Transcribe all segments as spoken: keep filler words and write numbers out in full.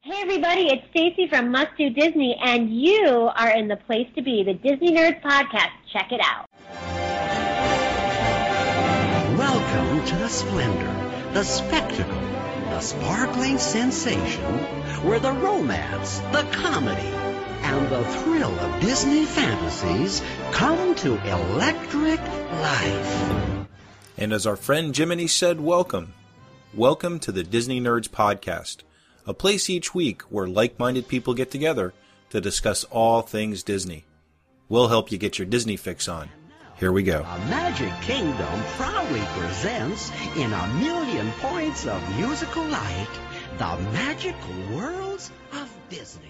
Hey everybody, it's Stacy from Must Do Disney, and you are in the place to be, the Disney Nerds Podcast. Check it out. Welcome to the splendor, the spectacle, the sparkling sensation, where the romance, the comedy, and the thrill of Disney fantasies come to electric life. And as our friend Jiminy said, welcome. Welcome to the Disney Nerds Podcast, a place each week where like-minded people get together to discuss all things Disney. We'll help you get your Disney fix on. Here we go. A Magic Kingdom proudly presents, in a million points of musical light, the magical worlds of Disney.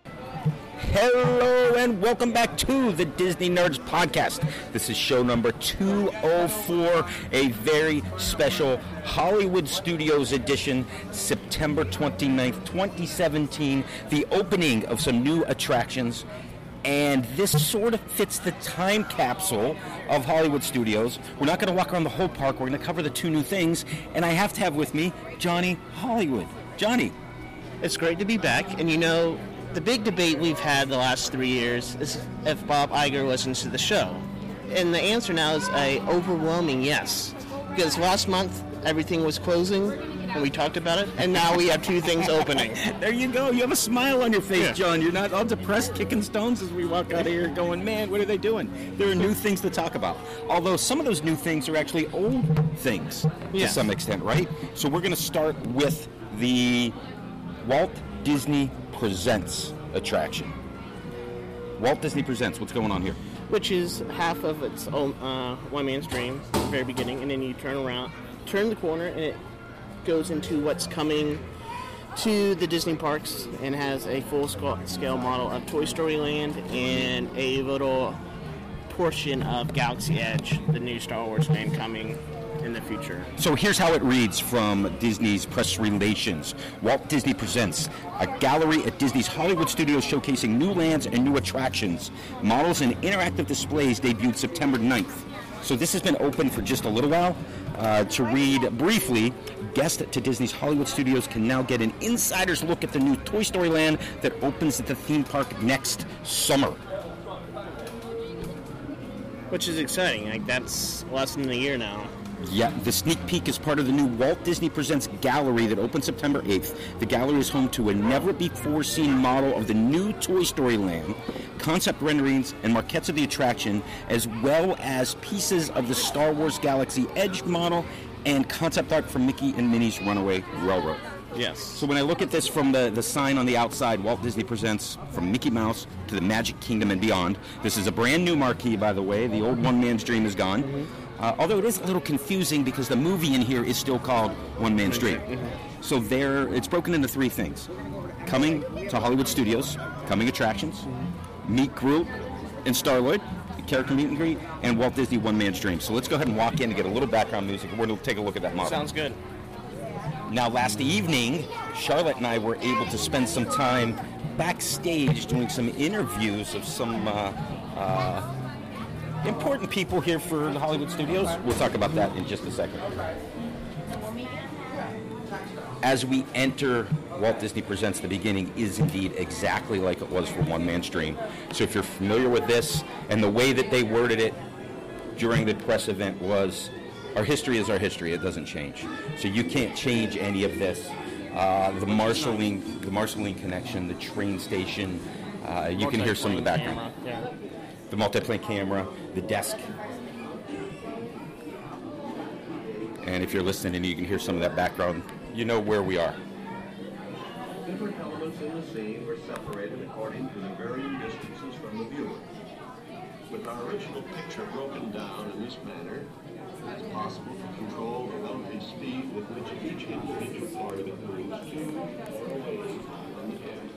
Hello and welcome back to the Disney Nerds Podcast. This is show number two oh four, a very special Hollywood Studios edition, September twenty-ninth, twenty seventeen, the opening of some new attractions. And this sort of fits the time capsule of Hollywood Studios. We're not going to walk around the whole park. We're going to cover the two new things. And I have to have with me Johnny Hollywood. Johnny. It's great to be back. And you know, the big debate we've had the last three years is if Bob Iger listens to the show. And the answer now is a overwhelming yes. Because last month, everything was closing, and we talked about it, and now we have two things opening. There you go. You have a smile on your face, Yeah. John. You're not all depressed, kicking stones as we walk out of here going, man, what are they doing? There are new things to talk about. Although some of those new things are actually old things Yeah. to some extent, right? So we're going to start with the Walt Disney Presents attraction. Walt Disney Presents. What's going on here? Which is half of its own uh, one man's dream at the very beginning, and then you turn around, turn the corner, and it goes into what's coming to the Disney parks, and has a full scale model of Toy Story Land and a little portion of Galaxy Edge, the new Star Wars land coming in the future. So here's how it reads from Disney's press relations. Walt Disney Presents, a gallery at Disney's Hollywood Studios showcasing new lands and new attractions. Models and interactive displays debuted September ninth. So this has been open for just a little while. Uh, to read briefly, guests to Disney's Hollywood Studios can now get an insider's look at the new Toy Story Land that opens at the theme park next summer. Which is exciting. Like, that's less than a year now. Yeah, the sneak peek is part of the new Walt Disney Presents gallery that opens September eighth. The gallery is home to a never-before-seen model of the new Toy Story Land, concept renderings and maquettes of the attraction, as well as pieces of the Star Wars Galaxy Edge model and concept art from Mickey and Minnie's Runaway Railroad. Yes. So when I look at this from the, the sign on the outside, Walt Disney Presents from Mickey Mouse to the Magic Kingdom and beyond. This is a brand new marquee, by the way. The old One Man's Dream is gone. Mm-hmm. Uh, although it is a little confusing because the movie in here is still called One Man's Dream. Mm-hmm. So there, it's broken into three things. Coming to Hollywood Studios, coming attractions, meet Groot and Star-Lord, character meet and greet, and Walt Disney One Man's Dream. So let's go ahead and walk in and get a little background music. We're going to take a look at that model. Sounds good. Now, last evening, Charlotte and I were able to spend some time backstage doing some interviews of some uh, uh, important people here for the Hollywood Studios. We'll talk about that in just a second. As we enter Walt Disney Presents, the beginning is indeed exactly like it was for One Man's Dream. So if you're familiar with this, and the way that they worded it during the press event was, our history is our history, it doesn't change. So you can't change any of this. Uh, the Marceline, the Marceline connection, the train station, uh, you can hear some of the background. Camera, yeah. The multiplane camera, the desk. And if you're listening and you can hear some of that background, you know where we are. Different elements in the scene were separated according to the varying distances from the viewer. With our original picture broken down in this manner, it is possible to control the relative speed with which each individual part of it moves to or away from the camera.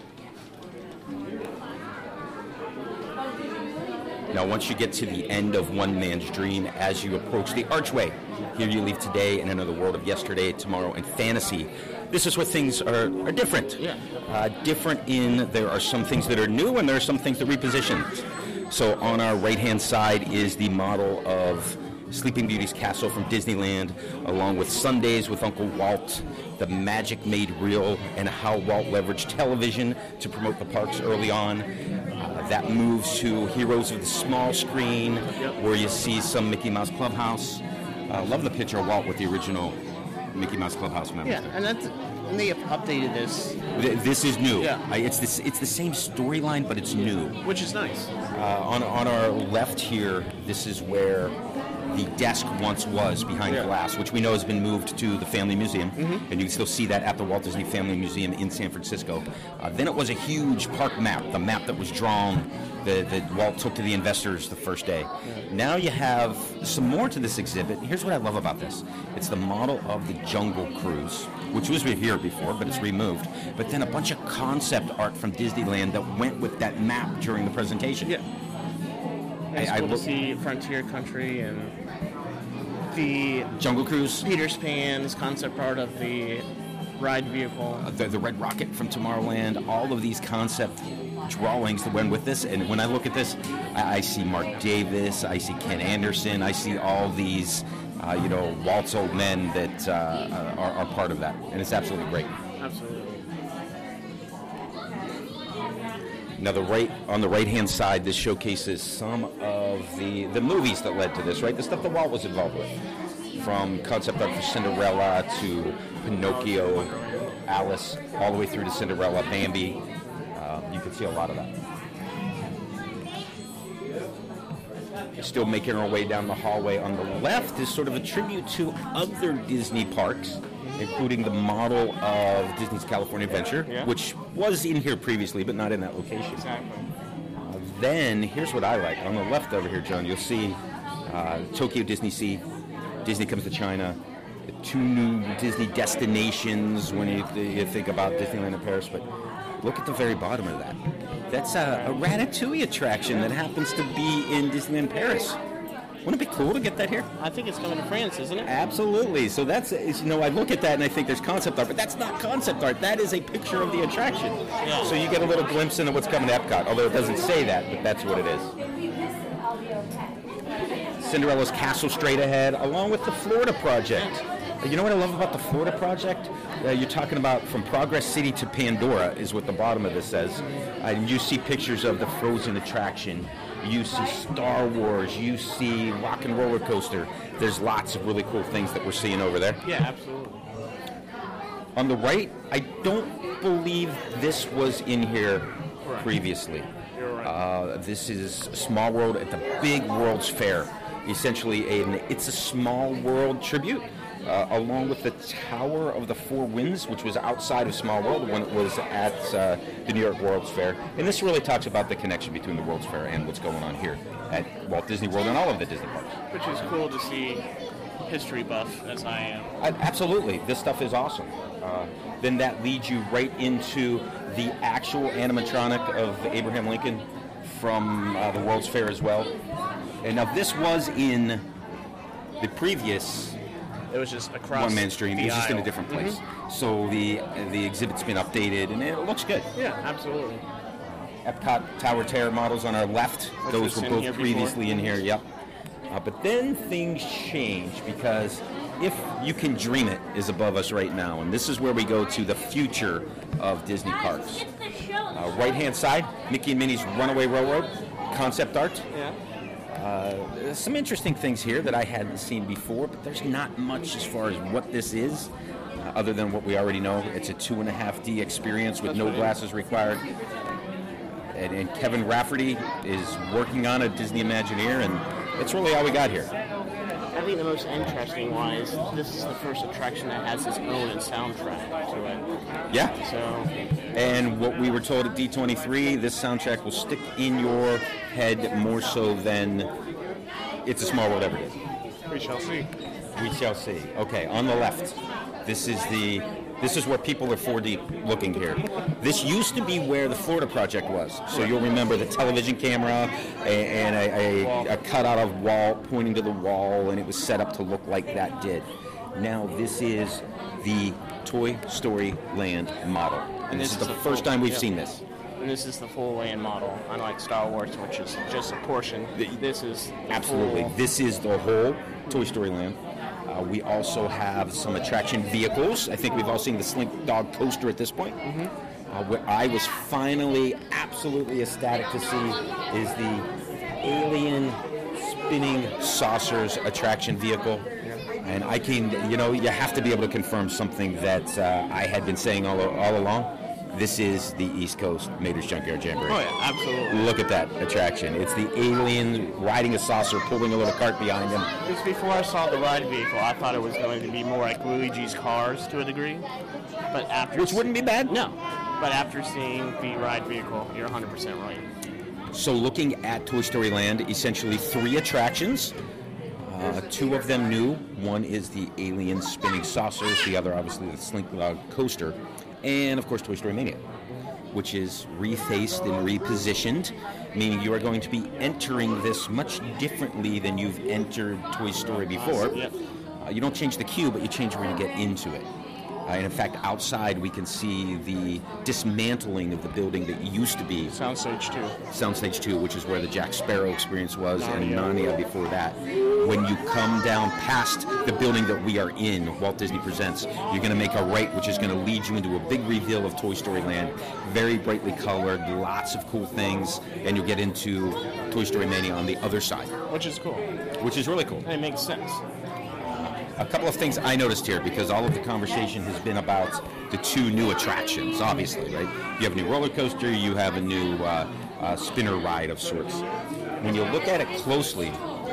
Now, once you get to the end of One Man's Dream, as you approach the archway, here you leave today and enter the world of yesterday, tomorrow, and fantasy. This is where things are, are different. Yeah. Uh, different in there are some things that are new and there are some things that reposition. So on our right-hand side is the model of Sleeping Beauty's castle from Disneyland, along with Sundays with Uncle Walt, the magic made real, and how Walt leveraged television to promote the parks early on. Uh, that moves to Heroes of the Small Screen, where you see some Mickey Mouse Clubhouse. I uh, love the picture of Walt with the original Mickey Mouse Clubhouse members. Yeah, and that's and they have updated this. This is new. Yeah. I, it's this. It's the same storyline, but it's new. Which is nice. Uh, on on our left here, this is where the desk once was behind yeah. glass, which we know has been moved to the Family Museum, mm-hmm. and you can still see that at the Walt Disney Family Museum in San Francisco. Uh, then it was a huge park map, the map that was drawn that, that Walt took to the investors the first day. Yeah. Now you have some more to this exhibit. Here's what I love about this. It's the model of the Jungle Cruise, which was here before, but it's removed. But then a bunch of concept art from Disneyland that went with that map during the presentation. Yeah. It's I, cool I look, to see Frontier Country and the Jungle Cruise, Peter's Pan's concept art of the ride vehicle, uh, the, the Red Rocket from Tomorrowland, all of these concept drawings that went with this. And when I look at this, I, I see Mark Davis, I see Ken Anderson, I see all these, uh, you know, Walt's old men that uh, are, are part of that, and it's absolutely great. Absolutely. Now, the right on the right-hand side, this showcases some of the, the movies that led to this, right? The stuff that Walt was involved with, from concept art for Cinderella to Pinocchio, Alice, all the way through to Cinderella, Bambi. Uh, you can see a lot of that. We're still making our way down the hallway. On the left is sort of a tribute to other Disney parks, including the model of Disney's California Adventure, yeah. which was in here previously, but not in that location. Exactly. Uh, then, here's what I like. On the left over here, John, you'll see uh, Tokyo Disney Sea, Disney Comes to China, the two new Disney destinations when you, you think about Disneyland in Paris, but look at the very bottom of that. That's a, a Ratatouille attraction that happens to be in Disneyland Paris. Wouldn't it be cool to get that here? I think it's coming to France, isn't it? Absolutely. So that's, you know, I look at that and I think there's concept art, but that's not concept art. That is a picture of the attraction. Yeah. So you get a little glimpse into what's coming to Epcot, although it doesn't say that, but that's what it is. Cinderella's Castle straight ahead, along with the Florida Project. You know what I love about the Florida Project? Uh, you're talking about from Progress City to Pandora is what the bottom of this says. Uh, you see pictures of the Frozen attraction. You see Star Wars. You see Rock and Roller Coaster. There's lots of really cool things that we're seeing over there. Yeah, absolutely. On the right, I don't believe this was in here Correct. previously. You're right. Uh, this is Small World at the big World's Fair. Essentially, an It's a Small World tribute. Uh, along with the Tower of the Four Winds, which was outside of Small World when it was at uh, the New York World's Fair. And this really talks about the connection between the World's Fair and what's going on here at Walt Disney World and all of the Disney parks. Which is cool to see history buff as I am. I, absolutely. This stuff is awesome. Uh, then that leads you right into the actual animatronic of Abraham Lincoln from uh, the World's Fair as well. And now this was in the previous... It was just across One Man's Dream. the It was just aisle. in a different place. Mm-hmm. So the the exhibit's been updated and it looks good. Yeah, absolutely. Epcot Tower Terror models on our left. Which Those was were in both here previously before. in here. Yep. Uh, but then things change because If You Can Dream It is above us right now, and this is where we go to the future of Disney parks. Uh, right-hand side, Mickey and Minnie's Runaway Railroad, concept art. Yeah. Uh, there's some interesting things here that I hadn't seen before, but there's not much as far as what this is, uh, other than what we already know. It's a two and a half D experience with That's no right. glasses required. And, and Kevin Rafferty is working on a Disney Imagineer, and that's really all we got here. I think the most interesting one is this is the first attraction that has its own soundtrack to it. Yeah. So, And what we were told at D twenty-three, this soundtrack will stick in your head more so than It's a Small World ever did. we shall see. We shall see. Okay, on the left, this is the this is where people are four D looking here. This used to be where the Florida Project was. So you'll remember the television camera and, and a, a, a cutout of Walt pointing to the wall, and it was set up to look like that did. Now this is the Toy Story Land model. And this, this is is the the first full- time we've yeah. seen this. And this is the full land model, unlike Star Wars, which is just a portion. The- This is the Absolutely. full- This is the whole Toy Story Land. Uh, we also have some attraction vehicles. I think we've all seen the Slink Dog coaster at this point. Mm-hmm. Uh, what I was finally absolutely ecstatic to see is the Alien Spinning Saucers attraction vehicle. And I can, you know, you have to be able to confirm something that uh, I had been saying all, all along. This is the East Coast Mater's Junkyard Jamboree. Oh, yeah, absolutely. Look at that attraction. It's the alien riding a saucer, pulling a little cart behind him. Just before I saw the ride vehicle, I thought it was going to be more like Luigi's Cars to a degree. But after Which wouldn't be bad. No. But after seeing the ride vehicle, you're one hundred percent right. So looking at Toy Story Land, essentially three attractions. Uh, two of them new. One is the Alien Spinning Saucers. The other, obviously, the Slink Dog Coaster. And, of course, Toy Story Mania, which is refaced and repositioned, meaning you are going to be entering this much differently than you've entered Toy Story before. Yep. Uh, you don't change the queue, but you change where you get into it. Uh, and in fact, outside we can see the dismantling of the building that used to be Soundstage two. Soundstage two, which is where the Jack Sparrow experience was, Narnia. and Narnia before that. When you come down past the building that we are in, Walt Disney Presents, you're going to make a right, which is going to lead you into a big reveal of Toy Story Land. Very brightly colored, lots of cool things, and you'll get into Toy Story Mania on the other side. Which is cool. Which is really cool. And it makes sense. A couple of things I noticed here, because all of the conversation has been about the two new attractions, obviously, right? You have a new roller coaster, you have a new uh, uh, spinner ride of sorts. When you look at it closely,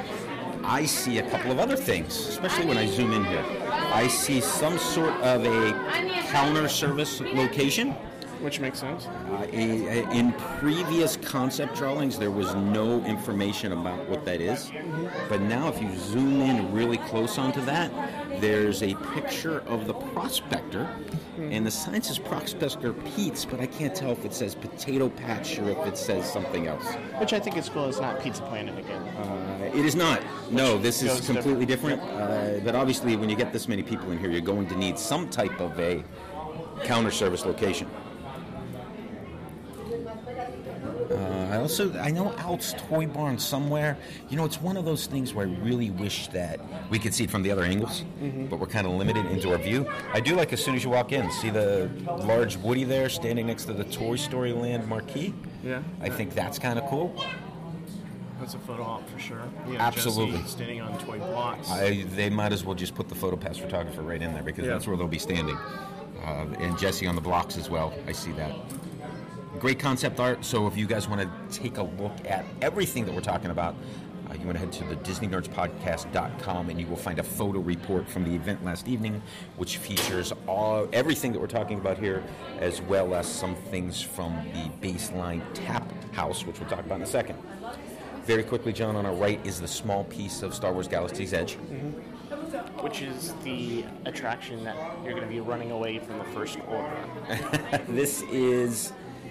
I see a couple of other things, especially when I zoom in here. I see some sort of a counter service location. Which makes sense. Uh, a, a, in previous concept drawings, there was no information about what that is. But now if you zoom in really close onto that, there's a picture of the Prospector. And the sign says Prospector Pete's, but I can't tell if it says Potato Patch or if it says something else. Which I think is cool. It's not Pizza Planet again. Uh, it is not. No, this is goes completely different. different. Uh, but obviously, when you get this many people in here, you're going to need some type of a counter service location. Uh, I also, I know Alt's Toy Barn somewhere. You know, it's one of those things where I really wish that we could see it from the other angles, mm-hmm. but we're kind of limited into our view. I do like as soon as you walk in, see the large Woody there standing next to the Toy Story Land marquee? Yeah. I think that's kind of cool. That's a photo op for sure. Yeah, Absolutely. Jesse standing on toy blocks. I, they might as well just put the PhotoPass photographer right in there because Yeah. that's where they'll be standing. Uh, and Jesse on the blocks as well. I see that. Great concept art, so if you guys want to take a look at everything that we're talking about, uh, you want to head to the Disney Nerds Podcast dot com and you will find a photo report from the event last evening, which features all everything that we're talking about here, as well as some things from the Baseline Tap House, which we'll talk about in a second. Very quickly, John, on our right is the small piece of Star Wars Galaxy's Edge. Mm-hmm. Which is the attraction that you're going to be running away from the first order. This is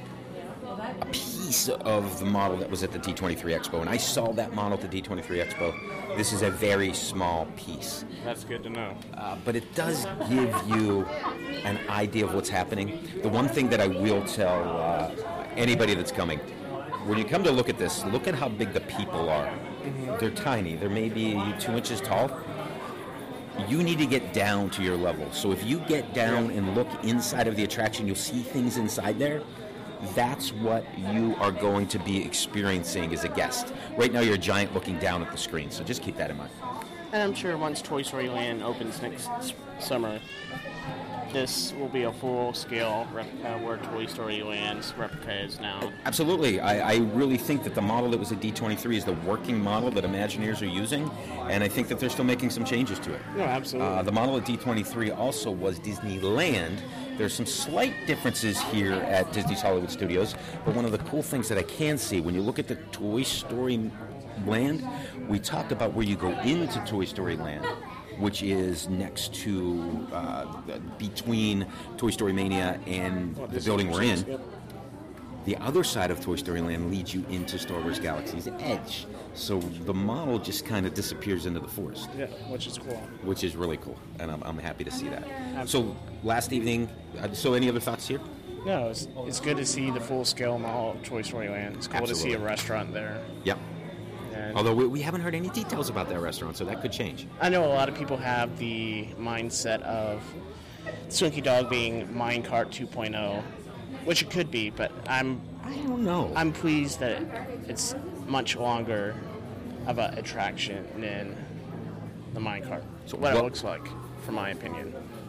a piece of the model that was at the D twenty-three Expo, and I saw that model at the D twenty-three Expo. This is a very small piece. That's good to know. Uh, but it does give you an idea of what's happening. The one thing that I will tell uh, anybody that's coming, when you come to look at this, look at how big the people are. Mm-hmm. They're tiny. They're maybe two inches tall. You need to get down to your level. So if you get down and look inside of the attraction, you'll see things inside there. That's what you are going to be experiencing as a guest. Right now, you're a giant looking down at the screen, so just keep that in mind. And I'm sure once Toy Story Land opens next summer, this will be a full-scale replica where Toy Story Land's replica is now. Absolutely. I, I really think that the model that was at D twenty-three is the working model that Imagineers are using, and I think that they're still making some changes to it. No, absolutely. Uh, the model at D twenty-three also was Disneyland. There's some slight differences here at Disney's Hollywood Studios, but one of the cool things that I can see when you look at the Toy Story Land, we talked about where you go into Toy Story Land, which is next to, uh, between Toy Story Mania and the building we're in. Yep. The other side of Toy Story Land leads you into Star Wars Galaxy's Edge. So the model just kind of disappears into the forest. Yeah, which is cool. Which is really cool, and I'm, I'm happy to see that. Absolutely. So last evening, uh, so any other thoughts here? No, it's, it's good to see the full-scale model of Toy Story Land. It's cool Absolutely. to see a restaurant there. Yep. And Although we, we haven't heard any details about that restaurant, so that could change. I know a lot of people have the mindset of Slinky Dog being Minecart two point oh, which it could be, but I'm I don't know. I'm pleased that it's much longer of an attraction than the Minecart. So what, what it looks like, from my opinion.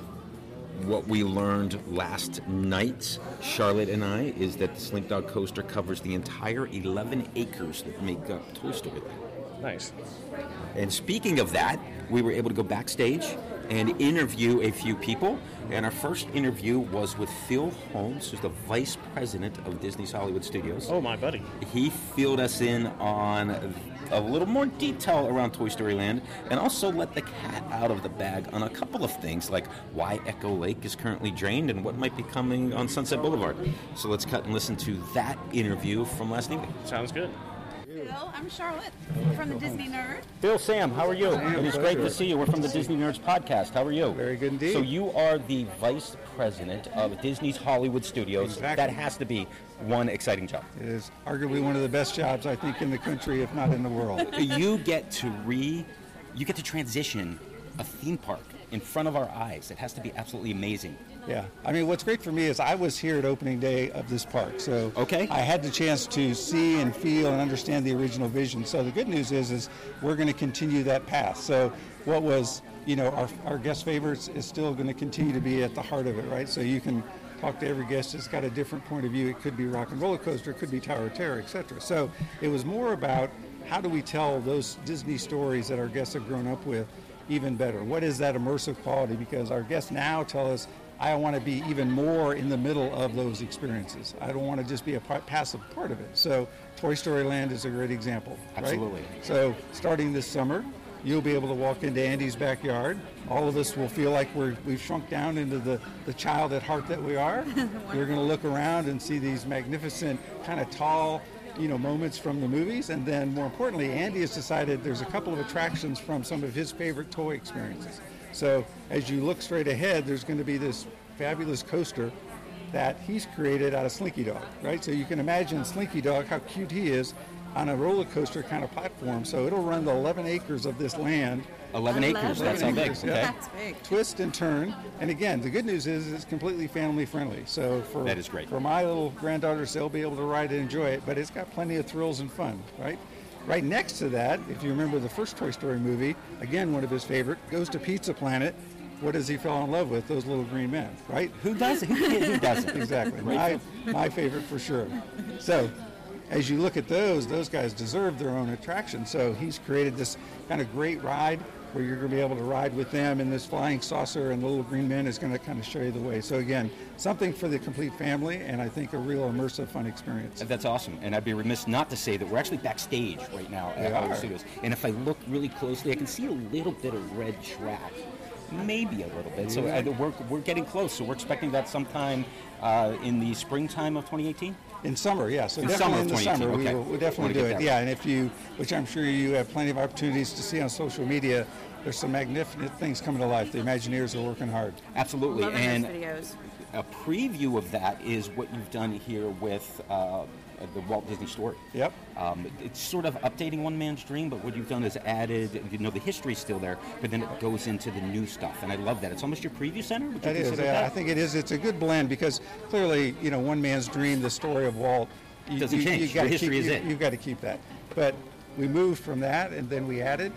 What we learned last night, Charlotte and I, is that the Slink Dog Coaster covers the entire eleven acres that make up Toy Story Land. Nice. And speaking of that, we were able to go backstage and interview a few people. And our first interview was with Phil Holmes, who's the vice president of Disney's Hollywood Studios. Oh, my buddy. He filled us in on a little more detail around Toy Story Land, and also let the cat out of the bag on a couple of things, like why Echo Lake is currently drained and what might be coming on Sunset Boulevard. So let's cut and listen to that interview from last evening. Sounds good. Hello, I'm Charlotte from the Disney Nerd. Phil, Sam, how are you? Sam, it is pleasure. great to see you. We're from the Disney Nerds podcast. How are you? Very good indeed. So you are the vice president of Disney's Hollywood Studios. Exactly. That has to be one exciting job. It is arguably one of the best jobs, I think, in the country, if not in the world. You get to re, you get to transition a theme park in front of our eyes. It has to be absolutely amazing. Yeah. I mean, what's great for me is I was here at opening day of this park, so okay. I had the chance to see and feel and understand the original vision. So the good news is, is we're going to continue that path. So what was, you know, our, our guest favorites is still going to continue to be at the heart of it, right? So you can talk to every guest that's got a different point of view. It could be Rock and Roller Coaster, it could be Tower of Terror, et cetera. So it was more about how do we tell those Disney stories that our guests have grown up with even better? What is that immersive quality? Because our guests now tell us, I want to be even more in the middle of those experiences. I don't want to just be a p- passive part of it. So Toy Story Land is a great example. Absolutely. Right? So starting this summer, you'll be able to walk into Andy's backyard. All of us will feel like we're, we've shrunk down into the, the child at heart that we are. You're going to look around and see these magnificent, kind of tall, you know, moments from the movies. And then more importantly, Andy has decided there's a couple of attractions from some of his favorite toy experiences. So as you look straight ahead, there's going to be this fabulous coaster that he's created out of Slinky Dog, right? So you can imagine Slinky Dog, how cute he is, on a roller coaster kind of platform. So it'll run the eleven acres of this land. eleven acres, that's how big. Okay. That's big. Twist and turn. And again, the good news is it's completely family friendly. So for, that is great. For my little granddaughters, they'll be able to ride and enjoy it, but it's got plenty of thrills and fun, right? Right next to that, if you remember the first Toy Story movie, again, one of his favorite, goes to Pizza Planet. What does he fall in love with? Those little green men, right? Who doesn't? Who doesn't? Exactly. My, my favorite for sure. So as you look at those, those guys deserve their own attraction. So he's created this kind of great ride where you're going to be able to ride with them in this flying saucer, and the little green men is going to kind of show you the way. So again, something for the complete family, and I think a real immersive, fun experience. That's awesome. And I'd be remiss not to say that we're actually backstage right now at Hollywood Studios. And if I look really closely, I can see a little bit of red track. Maybe a little bit. So uh, we're, we're getting close. So we're expecting that sometime uh, in the springtime of twenty eighteen? In summer, yeah. So in definitely summer in the summer, okay. we will we'll definitely do it. Yeah, and if you, which I'm sure you have plenty of opportunities to see on social media, there's some magnificent things coming to life. The Imagineers are working hard. Absolutely. Loving and those videos. A preview of that is what you've done here with uh, the Walt Disney Story. Yep. Um, it's sort of updating One Man's Dream, but what you've done is added, you know, the history's still there, but then it goes into the new stuff, and I love that. It's almost your preview center? Would you That is, consider yeah, that? I think it is. It's a good blend because clearly, you know, One Man's Dream, the story of Walt, you, doesn't you, change. You gotta The history keep, is you, it. You've got to keep that. But we moved from that, and then we added,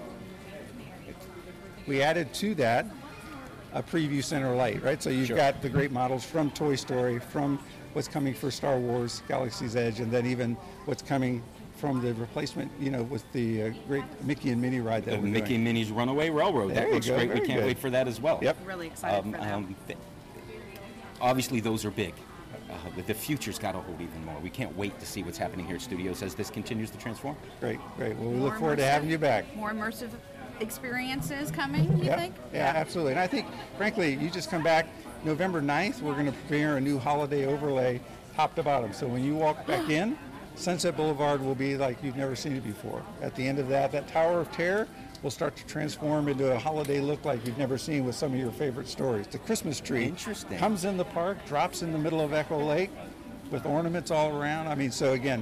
we added to that a preview center light, right? So you've Sure. got the great models from Toy Story, from what's coming for Star Wars, Galaxy's Edge, and then even what's coming from the replacement, you know, with the uh, great Mickey and Minnie ride that The we're Mickey doing. and Minnie's Runaway Railroad. There That you looks go. great. We Very can't good. wait for that as well. Yep. Really excited Um, for that. um, th- obviously, those are big. Uh, but the future's got to hold even more. We can't wait to see what's happening here at Studios as this continues to transform. Great, great. Well, we More look forward to immersive- having you back. More immersive experiences coming, you Yeah, think? yeah, absolutely. And I think, frankly, you just come back November ninth, we're going to premiere a new holiday overlay top to bottom. So when you walk back in, Sunset Boulevard will be like you've never seen it before. At the end of that, that Tower of Terror will start to transform into a holiday look like you've never seen with some of your favorite stories. The Christmas tree Interesting. comes in the park, drops in the middle of Echo Lake with ornaments all around. I mean, so again,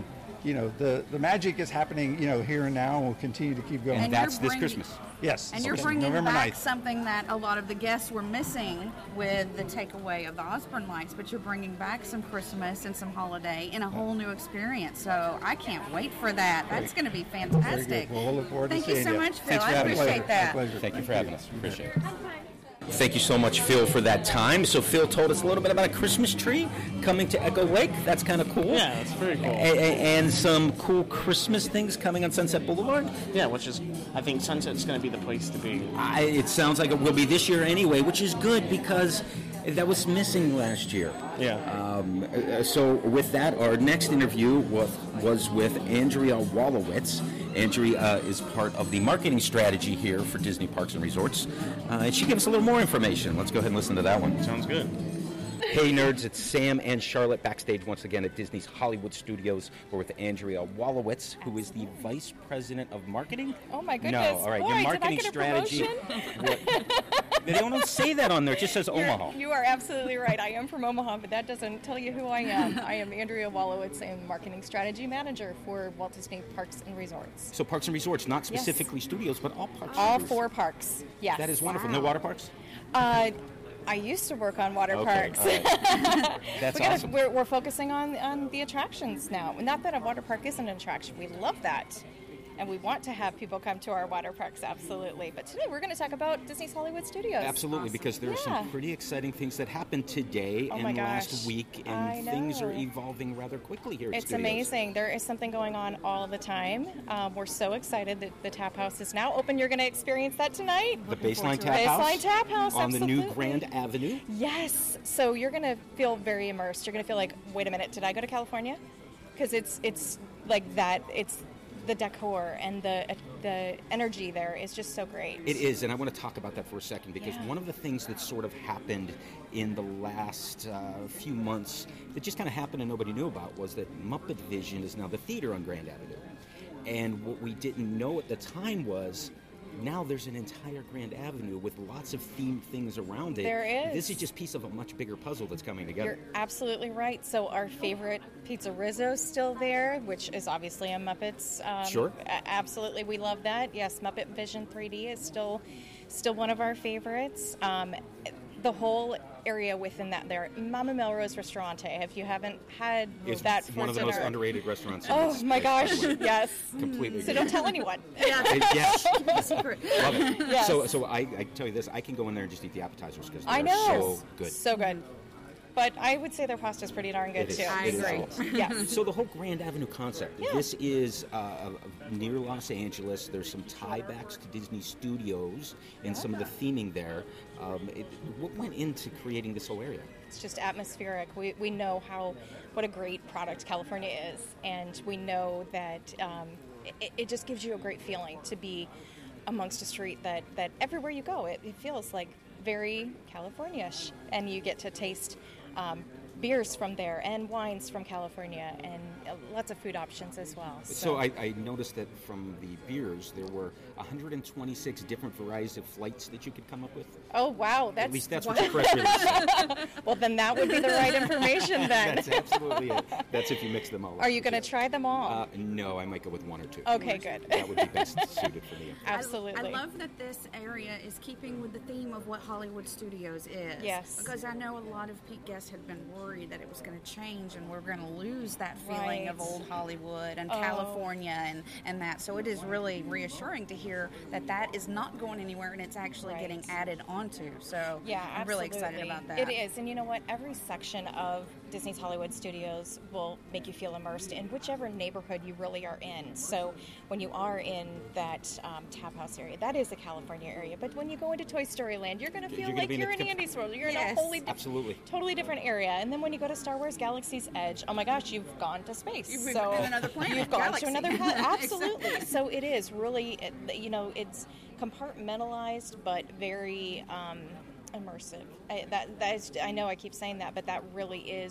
you know, the, the magic is happening, you know, here and now, and will continue to keep going. And, And that's you're this bringing- Christmas. Yes. And you're okay. bringing November back ninth. something that a lot of the guests were missing with the takeaway of the Osborne lights, but you're bringing back some Christmas and some holiday in a whole new experience. So I can't wait for that. That's going to be Very fantastic. good. Well, we'll look forward Thank to you seeing so you. much, Phil. Thanks for I having us. appreciate that. My pleasure. Thank you for having us. Appreciate it. Thank you so much, Phil, for that time. So Phil told us a little bit about a Christmas tree coming to Echo Lake. That's kind of cool. Yeah, that's very cool. A- a- and some cool Christmas things coming on Sunset Boulevard. Yeah, which is, I think Sunset's going to be the place to be. I, it sounds like it will be this year anyway, which is good because that was missing last year. Yeah. Um, uh, so with that, our next interview was, was with Andrea Wolowitz. Andrea uh, is part of the marketing strategy here for Disney Parks and Resorts. Uh, and she gave us a little more information. Let's go ahead and listen to that one. Sounds good. Hey nerds, it's Sam and Charlotte backstage once again at Disney's Hollywood Studios. We're with Andrea Wolowitz, who is the Vice President of Marketing. Oh my goodness. No, all right, Boy, your did I marketing get a strategy. promotion? What- they don't say that on there, it just says You're- Omaha. You are absolutely right. I am from Omaha, but that doesn't tell you who I am. I am Andrea Wolowitz. I am Marketing Strategy Manager for Walt Disney Parks and Resorts. So parks and resorts, not Yes. specifically studios, but all parks. All and resorts. four parks. Yes. That is wonderful. No water parks? Uh, I used to work on water Okay, parks. all right. That's we gotta, awesome. we're, we're focusing on, on the attractions now. Not that a water park isn't an attraction. We love that. And we want to have people come to our water parks, absolutely. But today we're going to talk about Disney's Hollywood Studios. Absolutely, because there are Yeah. some pretty exciting things that happened today Oh and my last gosh. week, I and things are know. evolving rather quickly here at It's Studios. amazing. There is something going on all the time. Um, we're so excited that the Tap House is now open. You're going to experience that tonight. The Baseline Tap Baseline House Tap House, on the new absolutely. Grand Avenue. Yes. So you're going to feel very immersed. You're going to feel like, wait a minute, did I go to California? Because it's it's like that. It's the decor and the the energy there is just so great. It is, and I want to talk about that for a second because Yeah. one of the things that sort of happened in the last uh, few months that just kind of happened and nobody knew about was that Muppet Vision is now the theater on Grand Avenue. And what we didn't know at the time was now there's an entire Grand Avenue with lots of themed things around it. There is. This is just piece of a much bigger puzzle that's coming together. You're absolutely right. So our favorite Pizza Rizzo is still there, which is obviously a Muppets. Um, Sure. a- absolutely, we love that. Yes, Muppet Vision three D is still still one of our favorites. Um, the whole area within that there, Mama Melrose Restaurante. If you haven't had It's that for one of the most dinner- underrated restaurants. in Oh this my place, gosh! by the way. Yes. Completely. So agree. don't tell anyone. It- yes. Love it. Yes. So, so I, I tell you this, I can go in there and just eat the appetizers because they're I know. so good. So good. But I would say their pasta's pretty darn good It is. too. It is So, awesome. yes. So the whole Grand Avenue concept. Yeah. This is uh, near Los Angeles. There's some tiebacks to Disney Studios and some of the theming there. Um, it, what went into creating this whole area? It's just atmospheric. We, we know how what a great product California is, and we know that um, it, it just gives you a great feeling to be amongst a street that, that everywhere you go, it, it feels like very California-ish, and you get to taste um, beers from there and wines from California and uh, lots of food options as well. So I, I noticed that from the beers, there were one hundred twenty-six different varieties of flights that you could come up with. Oh wow, that's At least that's what the press release said. well, then that would be the right information then. That's absolutely it. That's if you mix them all up. Are you going to try them all? Uh, no, I might go with one or two. Okay, good. That would be best suited for me. Absolutely. I, I love that this area is keeping with the theme of what Hollywood Studios is. Yes. Because I know a lot of Pete guests had been worried that it was going to change and we're going to lose that feeling of Right. old Hollywood and Oh. California and, and that. So it is really reassuring to hear that that is not going anywhere and it's actually Right. getting added onto. So Yeah, I'm really excited absolutely. about that. It is, and you know what? Every section of Disney's Hollywood Studios will make you feel immersed in whichever neighborhood you really are in. So when you are in that um, Tap House area, that is the California area. But when you go into Toy Story Land, you're going to feel You're gonna like be in you're a in diff- Andy's World. You're in Yes. a wholly di- Absolutely. totally different area. And then when you go to Star Wars Galaxy's Edge, oh my gosh, you've gone to space. You've so been to another planet, You've gone galaxy. to another planet. Absolutely. Exactly. So it is really, it- you know, it's compartmentalized, but very um, immersive. I, that, that is, I know I keep saying that, but that really is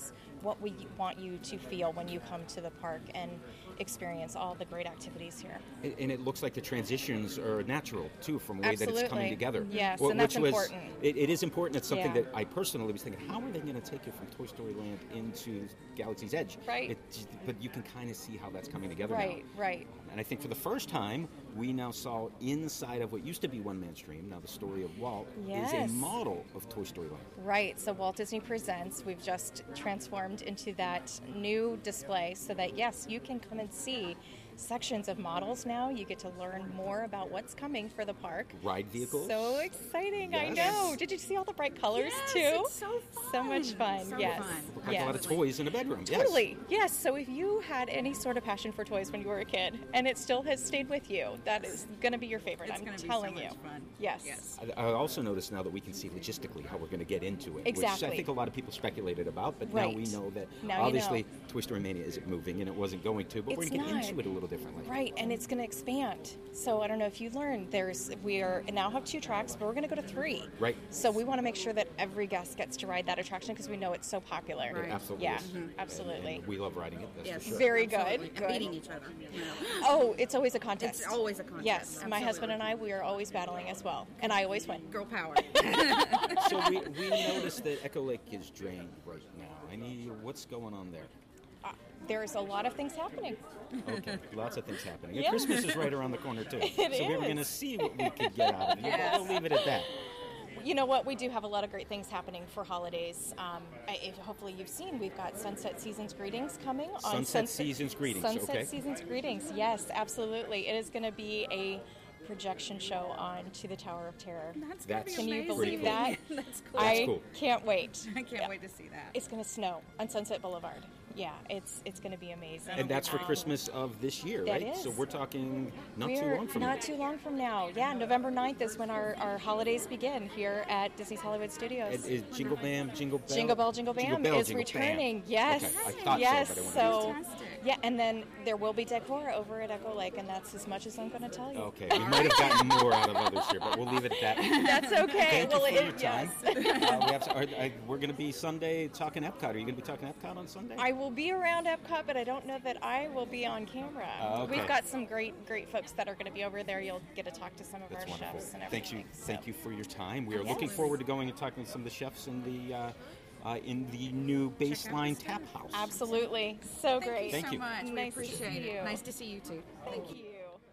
what we want you to feel when you come to the park and experience all the great activities here. And, and it looks like the transitions are natural, too, from the way Absolutely. that it's coming together. Yes, well, and that's which was, important. It, it is important. It's something Yeah. that I personally was thinking, how are they going to take you from Toy Story Land into Galaxy's Edge? Right. It, but you can kind of see how that's coming together Right, now. right. And I think for the first time, we now saw inside of what used to be One Man's Dream, now the story of Walt, Yes. is a model of Toy Story Land. Right, so Walt Disney Presents, we've just transformed into that new display so that, yes, you can come and see sections of models now. You get to learn more about what's coming for the park. Ride vehicles. So exciting, I Yes. know. Did you see all the bright colors, Yes, too? it's so fun. So much fun, So yes. fun. Look like yes. a lot of toys in a bedroom. Yes. Totally, yes. So if you had any sort of passion for toys when you were a kid, and it still has stayed with you, that is going to be your favorite. It's I'm gonna be so telling much you. fun. Yes. Yes. I, I also noticed now that we can see logistically how we're going to get into it, Exactly. which I think a lot of people speculated about, but now Right. we know that Now you obviously know. Toy Story Mania isn't moving and it wasn't going to, but we're It's going to get not. into it a little differently. Right, and it's going to expand. So I don't know if you learned, there's we are now have two tracks, but we're going to go to three. Right. So we want to make sure that every guest gets to ride that attraction because we know it's so popular. It absolutely Yeah, is. absolutely. And we love riding it, that's Yes. for sure. Very Absolutely. good. And Good. beating each other. You know. Oh, it's always a contest. It's always a contest. Yes, my Absolutely. husband and I, we are always battling as well, and I always win. Girl power. So we, we noticed that Echo Lake is drained right now. I need, what's going on there? Uh, there's a lot of things happening. Okay, lots of things happening. And Yeah. Christmas is right around the corner, too. It so we were is. going to see what we could get out of it. Yes. We'll leave it at that. You know what? We do have a lot of great things happening for holidays. Um, I, if, hopefully you've seen, we've got Sunset Seasons Greetings coming. on Sunset Seasons Greetings, Sunset okay. Seasons Greetings, yes, absolutely. It is going to be a projection show on To the Tower of Terror. That's, That's Can you amazing. believe that? That's cool. I cool. can't wait. I can't wait to see that. It's going to snow on Sunset Boulevard. Yeah, it's it's going to be amazing. And that's for Um, Christmas of this year, that right? is. So we're talking not too We're long from not now. too long from now. Yeah, November ninth is when our, our holidays begin here at Disney's Hollywood Studios. And is Jingle Bam, Jingle Bell? Jingle Bell, Jingle Bam Bell, is Jingle returning. Bam. Yes, Okay, I thought yes. so, but I wanted to- So, Fantastic. yeah, and then there will be decor over at Echo Lake, and that's as much as I'm going to tell you. Okay, we might have gotten more out of others here, but we'll leave it at that. That's okay. Thank well, you for it, your time. yes. uh, we have to, are, are, we're going to be Sunday talking Epcot. Are you going to be talking Epcot on Sunday? I will be around Epcot, but I don't know that I will be on camera. Oh, okay. We've got some great, great folks that are going to be over there. You'll get to talk to some of That's our wonderful. chefs and Thank everything. you, so. thank you for your time. We are Yes. looking forward to going and talking to some of the chefs in the uh, uh, in the new Baseline Tap House. Absolutely. So great. Thank so you. much. We Nice to appreciate see it. you. Nice to see you too. Thank you.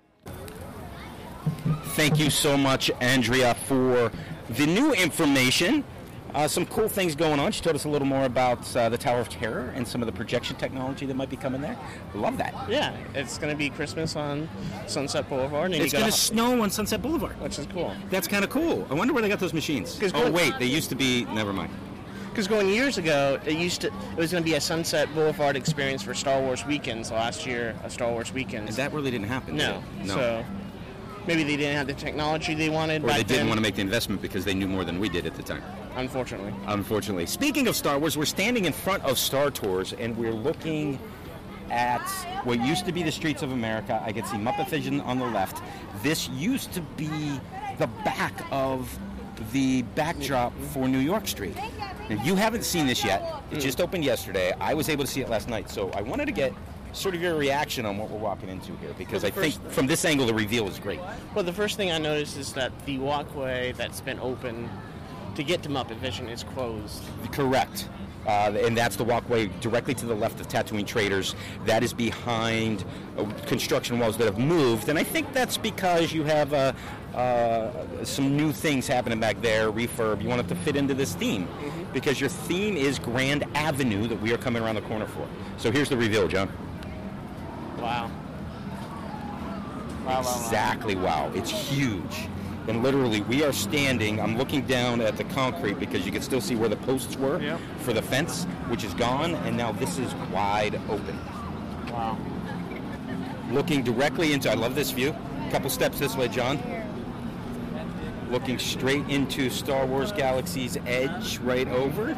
Thank you so much, Andrea, for the new information. Uh, some cool things going on. She told us a little more about uh, the Tower of Terror and some of the projection technology that might be coming there. Love that. Yeah, it's going to be Christmas on Sunset Boulevard. And It's you going got to snow on Sunset Boulevard. which is cool. That's kind of cool. I wonder where they got those machines. 'Cause Oh, going- wait, they used to be. Never mind. Because going years ago, it used to it was going to be a Sunset Boulevard experience for Star Wars weekends last year. A Star Wars weekend. And that really didn't happen. no, did it? no. So maybe they didn't have the technology they wanted. Or back they didn't then, want to make the investment because they knew more than we did at the time. Unfortunately. Unfortunately. Speaking of Star Wars, we're standing in front of Star Tours and we're looking at what used to be the streets of America. I can see Muppet Vision on the left. This used to be the back of the backdrop for New York Street. Now, you haven't seen this yet. It just opened yesterday. I was able to see it last night, so I wanted to get sort of your reaction on what we're walking into here because Well, I the think first- from this angle the reveal is great. Well, the first thing I noticed is that the walkway that's been open to get to Muppet Vision is closed. Correct. Uh, and that's the walkway directly to the left of Tatooine Traders. That is behind uh, construction walls that have moved. And I think that's because you have uh, uh, some new things happening back there, refurb. You want it to fit into this theme. Mm-hmm. Because your theme is Grand Avenue that we are coming around the corner for. So here's the reveal, John. Wow. Wow, wow, wow. Exactly, wow. It's huge. And literally, we are standing, I'm looking down at the concrete because you can still see where the posts were Yep. for the fence, which is gone, and now this is wide open. Wow. Looking directly into, I love this view. A couple steps this way, John. Looking straight into Star Wars Galaxy's Edge right over.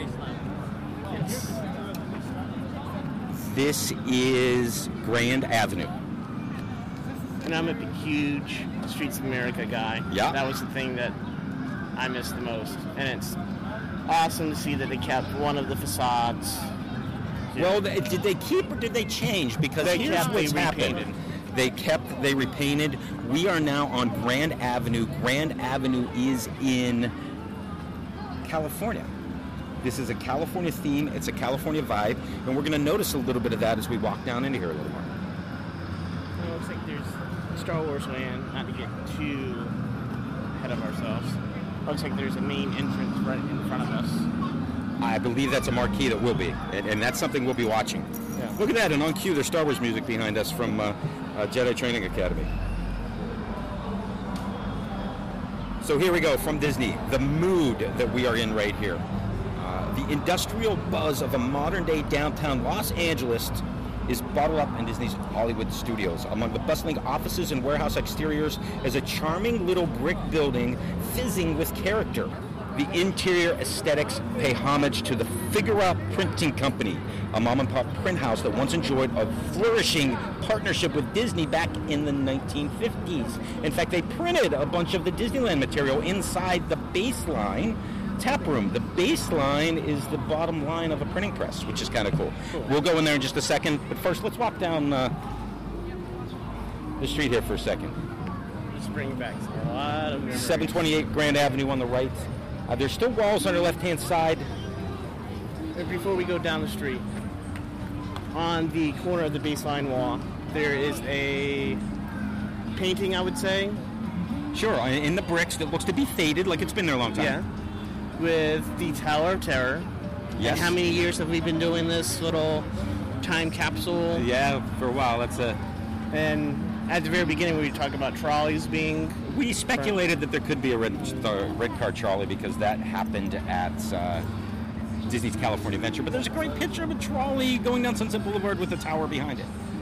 This is Grand Avenue. And I'm a big, huge Streets of America guy. Yeah. That was the thing that I missed the most. And it's awesome to see that they kept one of the facades too. Well, they, did they keep or did they change? Because They here's kept, what's they happened. repainted. They kept, they repainted. We are now on Grand Avenue. Grand Avenue is in California. This is a California theme. It's a California vibe. And we're going to notice a little bit of that as we walk down into here a little more. It looks like there's Star Wars Land, not to get too ahead of ourselves. Looks like there's a main entrance right in front of us. I believe that's a marquee that will be. And, and that's something we'll be watching. Yeah. Look at that. And on cue, there's Star Wars music behind us from uh, uh, Jedi Training Academy. So here we go from Disney. The mood that we are in right here. Uh, the industrial buzz of a modern-day downtown Los Angeles is bottled up in Disney's Hollywood studios. Among the bustling offices and warehouse exteriors is a charming little brick building fizzing with character. The interior aesthetics pay homage to the Figura Printing Company, a mom-and-pop print house that once enjoyed a flourishing partnership with Disney back in the nineteen fifties. In fact, they printed a bunch of the Disneyland material inside the baseline tap room. The baseline is the bottom line of a printing press, which is kind of cool. cool. We'll go in there in just a second, but first let's walk down uh, the street here for a second. Just bring back a lot of memories. seven twenty-eight Grand Avenue on the right. Uh, there's still walls on our left-hand side. And before we go down the street, on the corner of the baseline wall, there is a painting, I would say. Sure, in the bricks that looks to be faded, like it's been there a long time. Yeah. With the Tower of Terror. Yes. And how many years have we been doing this little time capsule? Yeah, for a while. That's a. And at the very beginning, we talked about trolleys being. We speculated that there could be a red, uh, red car trolley because that happened at uh, Disney's California Adventure. But there's a great picture of a trolley going down Sunset Boulevard with a tower behind it.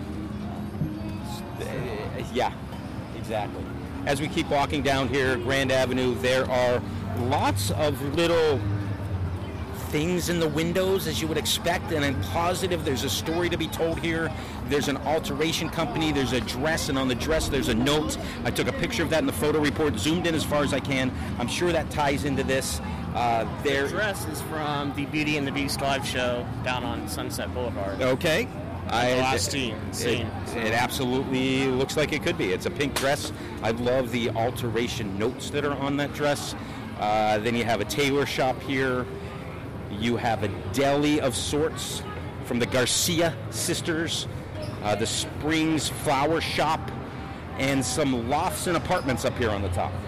Uh, yeah, exactly. As we keep walking down here, Grand Avenue, there are lots of little things in the windows, as you would expect, and I'm positive there's a story to be told here. There's an alteration company, there's a dress, and on the dress there's a note. I took a picture of that in the photo report, zoomed in as far as I can. I'm sure that ties into this. Uh, there. The dress is from the Beauty and the Beast live show down on Sunset Boulevard. Okay. I, the last scene. It, it absolutely looks like it could be. It's a pink dress. I love the alteration notes that are on that dress. Uh, then you have a tailor shop here. You have a deli of sorts from the Garcia sisters, uh, the Springs Flower Shop, and some lofts and apartments up here on the top.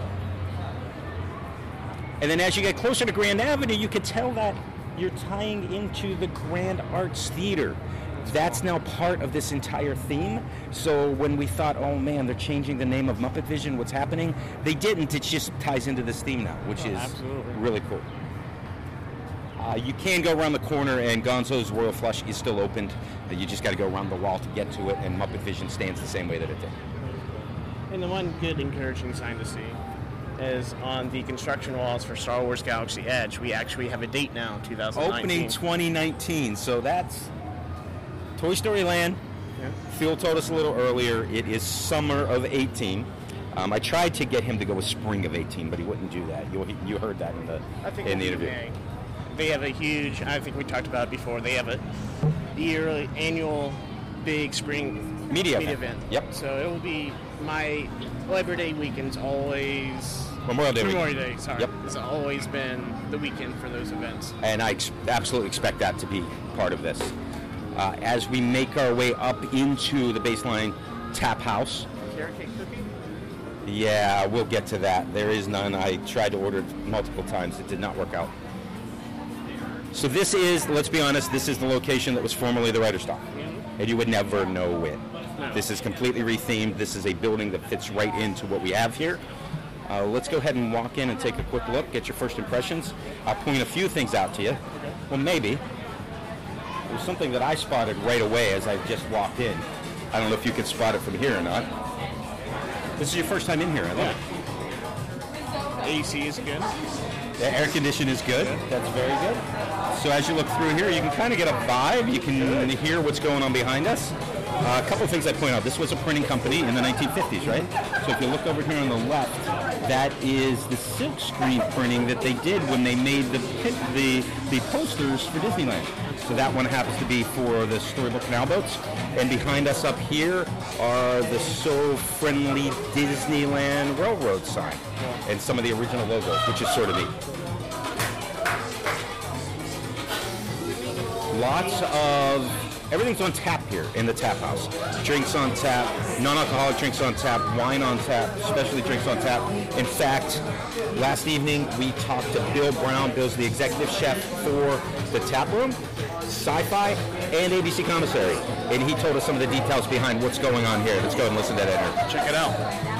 And then as you get closer to Grand Avenue, you can tell that you're tying into the Grand Arts Theater. That's now part of this entire theme. So when we thought, oh man, they're changing the name of Muppet Vision, what's happening? They didn't. It just ties into this theme now, which oh, is absolutely. really cool. Uh, you can go around the corner, and Gonzo's Royal Flush is still opened. Uh, you just got to go around the wall to get to it, and Muppet Vision stands the same way that it did. And the one good, encouraging sign to see is on the construction walls for Star Wars Galaxy Edge. We actually have a date now, twenty nineteen. Opening twenty nineteen, so that's Toy Story Land. Yeah. Phil told us a little earlier, it is summer of eighteen. Um, I tried to get him to go with spring of eighteen, but he wouldn't do that. You, you heard that in the, I think in the interview. May. They have a huge, I think we talked about it before, they have a yearly, annual big spring media, media event. event. Yep. So it will be my Labor Day weekend's always... Memorial Day Memorial weekend. Day, sorry. Yep. It's always been the weekend for those events. And I ex- absolutely expect that to be part of this. Uh, as we make our way up into the baseline tap house. Carrot cake cookie? Yeah, we'll get to that. There is none. I tried to order it multiple times. It did not work out. So this is, let's be honest, this is the location that was formerly the writer's stop. Mm-hmm. And you would never know it. No. This is completely rethemed. This is a building that fits right into what we have here. Uh, let's go ahead and walk in and take a quick look, get your first impressions. I'll point a few things out to you. Okay. Well, maybe. There's something that I spotted right away as I just walked in. I don't know if you can spot it from here or not. This is your first time in here, I love it. A C is good. The air condition is good. good. That's very good. So as you look through here, you can kind of get a vibe. You can good. hear what's going on behind us. Uh, a couple of things I point out. This was a printing company in the nineteen fifties, right? So if you look over here on the left, That is the silk screen printing that they did when they made the the the posters for Disneyland. So that one happens to be for the Storybook Canal Boats. And behind us up here are the So Friendly Disneyland Railroad sign and some of the original logos, which is sort of neat. Lots of, everything's on tap here in the tap house. Drinks on tap, non-alcoholic drinks on tap, wine on tap, specialty drinks on tap. In fact, last evening we talked to Bill Brown. Bill's the executive chef for the tap room, Sci-Fi, and A B C Commissary. And he told us some of the details behind what's going on here. Let's go and listen to that interview. Check it out.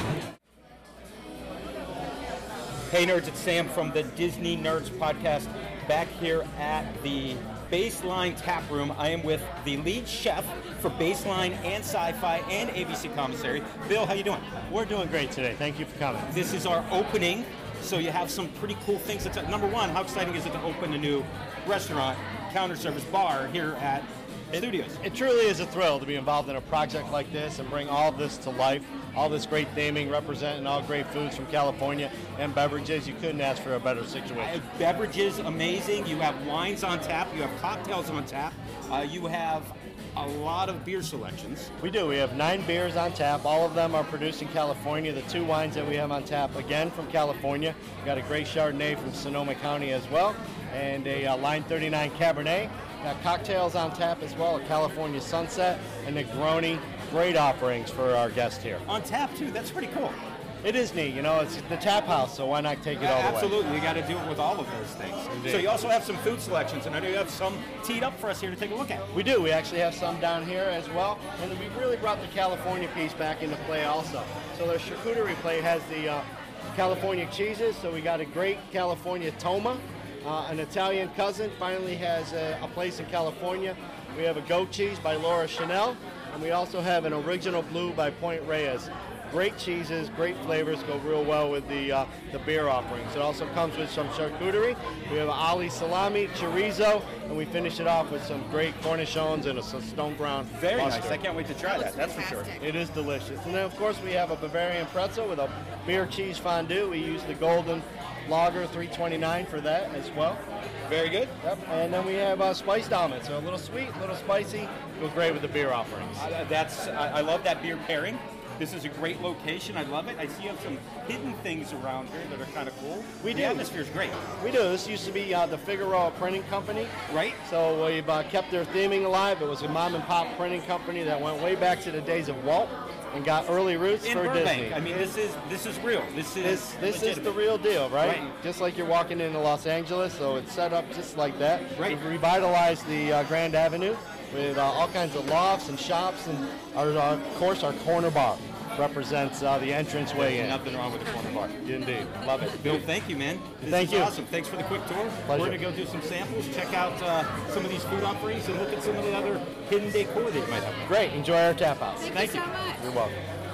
Hey nerds, it's Sam from the Disney Nerds Podcast, back here at the Baseline Tap Room. I am with the lead chef for Baseline and Sci-Fi and A B C Commissary. Bill, how you doing? We're doing great today. Thank you for coming. This is our opening, so you have some pretty cool things. It's, number one, how exciting is it to open a new restaurant, counter service bar here at It, Studios? It truly is a thrill to be involved in a project like this and bring all this to life. All this great theming, representing all great foods from California and beverages. You couldn't ask for a better situation. Uh, beverages, amazing. You have wines on tap. You have cocktails on tap. Uh, you have a lot of beer selections. We do. We have nine beers on tap. All of them are produced in California. The two wines that we have on tap, again, from California. We got a great Chardonnay from Sonoma County as well, and a uh, Line thirty-nine Cabernet. Got cocktails on tap as well, a California Sunset, and Negroni. Great offerings for our guests here. On tap, too. That's pretty cool. It is neat. You know, it's the tap house, so why not take it all the way? Absolutely. You got to do it with all of those things. Indeed. So you also have some food selections, and I know you have some teed up for us here to take a look at. We do. We actually have some down here as well, and we really brought the California piece back into play also. So the charcuterie plate has the uh, California cheeses, so we got a great California Toma. Uh, an Italian cousin finally has a, a place in California. We have a goat cheese by Laura Chanel, and we also have an original blue by Point Reyes. Great cheeses, great flavors, go real well with the uh, the beer offerings. It also comes with some charcuterie. We have Ali salami, chorizo, and we finish it off with some great cornichons and a some stone ground Very mustard. nice. I can't wait to try that. That's for sure. It is delicious. And then, of course, we have a Bavarian pretzel with a beer cheese fondue. We use the Golden Lager three twenty-nine for that as well. Very good. Yep. And then we have uh, spiced almonds. So a little sweet, a little spicy. Go great with the beer offerings. Uh, that's I, I love that beer pairing. This is a great location. I love it. I see you have some hidden things around here that are kind of cool. We the do. atmosphere is great. We do. This used to be uh, the Figueroa Printing Company. Right. So we've uh, kept their theming alive. It was a mom and pop printing company that went way back to the days of Walt and got early roots In for Burbank. Disney. I mean, this is this is real. This is This, this is legitimate. the real deal, right? Right. Just like you're walking into Los Angeles, so it's set up just like that. Right. We've revitalized the uh, Grand Avenue with uh, all kinds of lofts and shops, and our, uh, of course our corner bar represents uh, the entrance way in. Nothing wrong with the corner bar. Indeed. Love it. Bill, thank you, man. This Thank is you. awesome. Thanks for the quick tour. Pleasure. We're going to go do some samples, check out uh, some of these food offerings, and look at some of the other hidden decor that you might have. Great. Enjoy our tap house. Thank, you so much. You're welcome.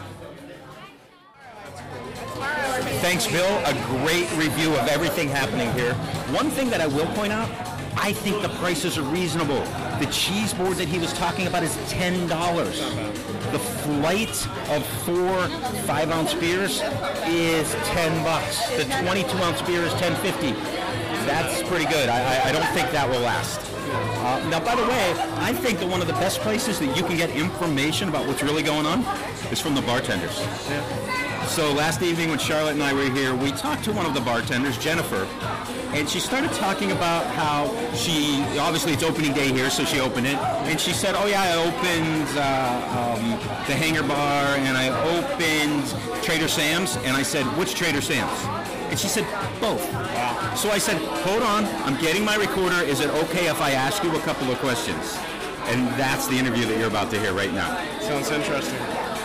Thanks, Bill. A great review of everything happening here. One thing that I will point out, I think the prices are reasonable. The cheese board that he was talking about is ten dollars. The flight of four five-ounce beers is ten bucks. The twenty-two ounce beer is ten fifty. That's pretty good. I, I, I don't think that will last. Uh, now, by the way, I think that one of the best places that you can get information about what's really going on is from the bartenders. Yeah. So last evening when Charlotte and I were here, we talked to one of the bartenders, Jennifer, and she started talking about how she, obviously it's opening day here, so she opened it, and she said, oh yeah, I opened uh, um, the Hangar Bar, and I opened Trader Sam's, and I said, which Trader Sam's? And she said, both. Wow. So I said, hold on, I'm getting my recorder, is it okay if I ask you a couple of questions? And that's the interview that you're about to hear right now. Sounds interesting.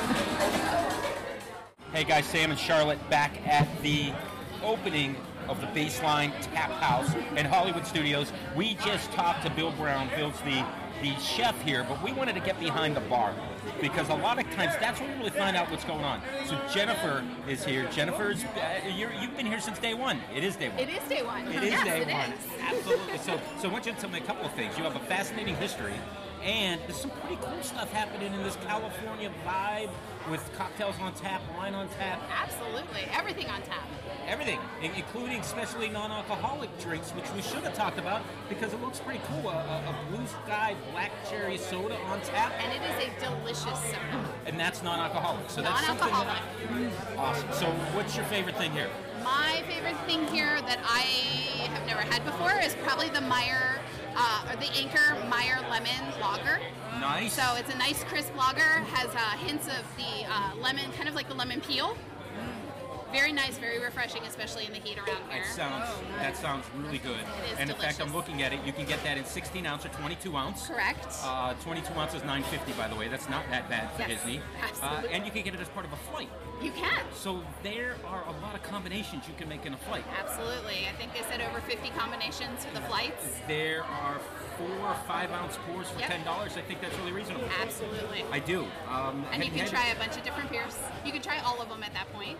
Hey guys, Sam and Charlotte back at the opening of the Baseline Tap House in Hollywood Studios. We just talked to Bill Brown. Bill's the, the chef here, but we wanted to get behind the bar because a lot of times that's when we really find out what's going on. So Jennifer is here. Jennifer's, uh, you're, you've been here since day one. It is day one. It is day one. It is yes, day it one. is. Absolutely. So, so I want you to tell me a couple of things. You have a fascinating history And there's some pretty cool stuff happening in this California vibe with cocktails on tap, wine on tap. Absolutely. Everything on tap. Everything, in- including especially non-alcoholic drinks, which we should have talked about because it looks pretty cool. A, a, a Blue Sky Black Cherry Soda on tap. And it is a delicious soda. And that's non-alcoholic. So that's something Non-alcoholic. that I, awesome. So what's your favorite thing here? My favorite thing here that I have never had before is probably the Meyer, uh, or the Anchor Meyer Lemon Lager. Nice. So it's a nice crisp lager, has uh, hints of the uh, lemon, kind of like the lemon peel. Very nice, very refreshing, especially in the heat around here. That sounds that sounds really good. It is and in fact, delicious. I'm looking at it. You can get that in sixteen ounce or twenty-two ounce. Correct. Uh, twenty-two ounce is nine fifty, by the way. That's not that bad for Yes, Disney. absolutely. Uh, and you can get it as part of a flight. You can. So there are a lot of combinations you can make in a flight. Absolutely. I think they said over fifty combinations for the flights. There are four or five ounce pours for Yep. ten dollars. I think that's really reasonable. Absolutely. I do. Um, And you have can had- try a bunch of different beers. You can try all of them at that point.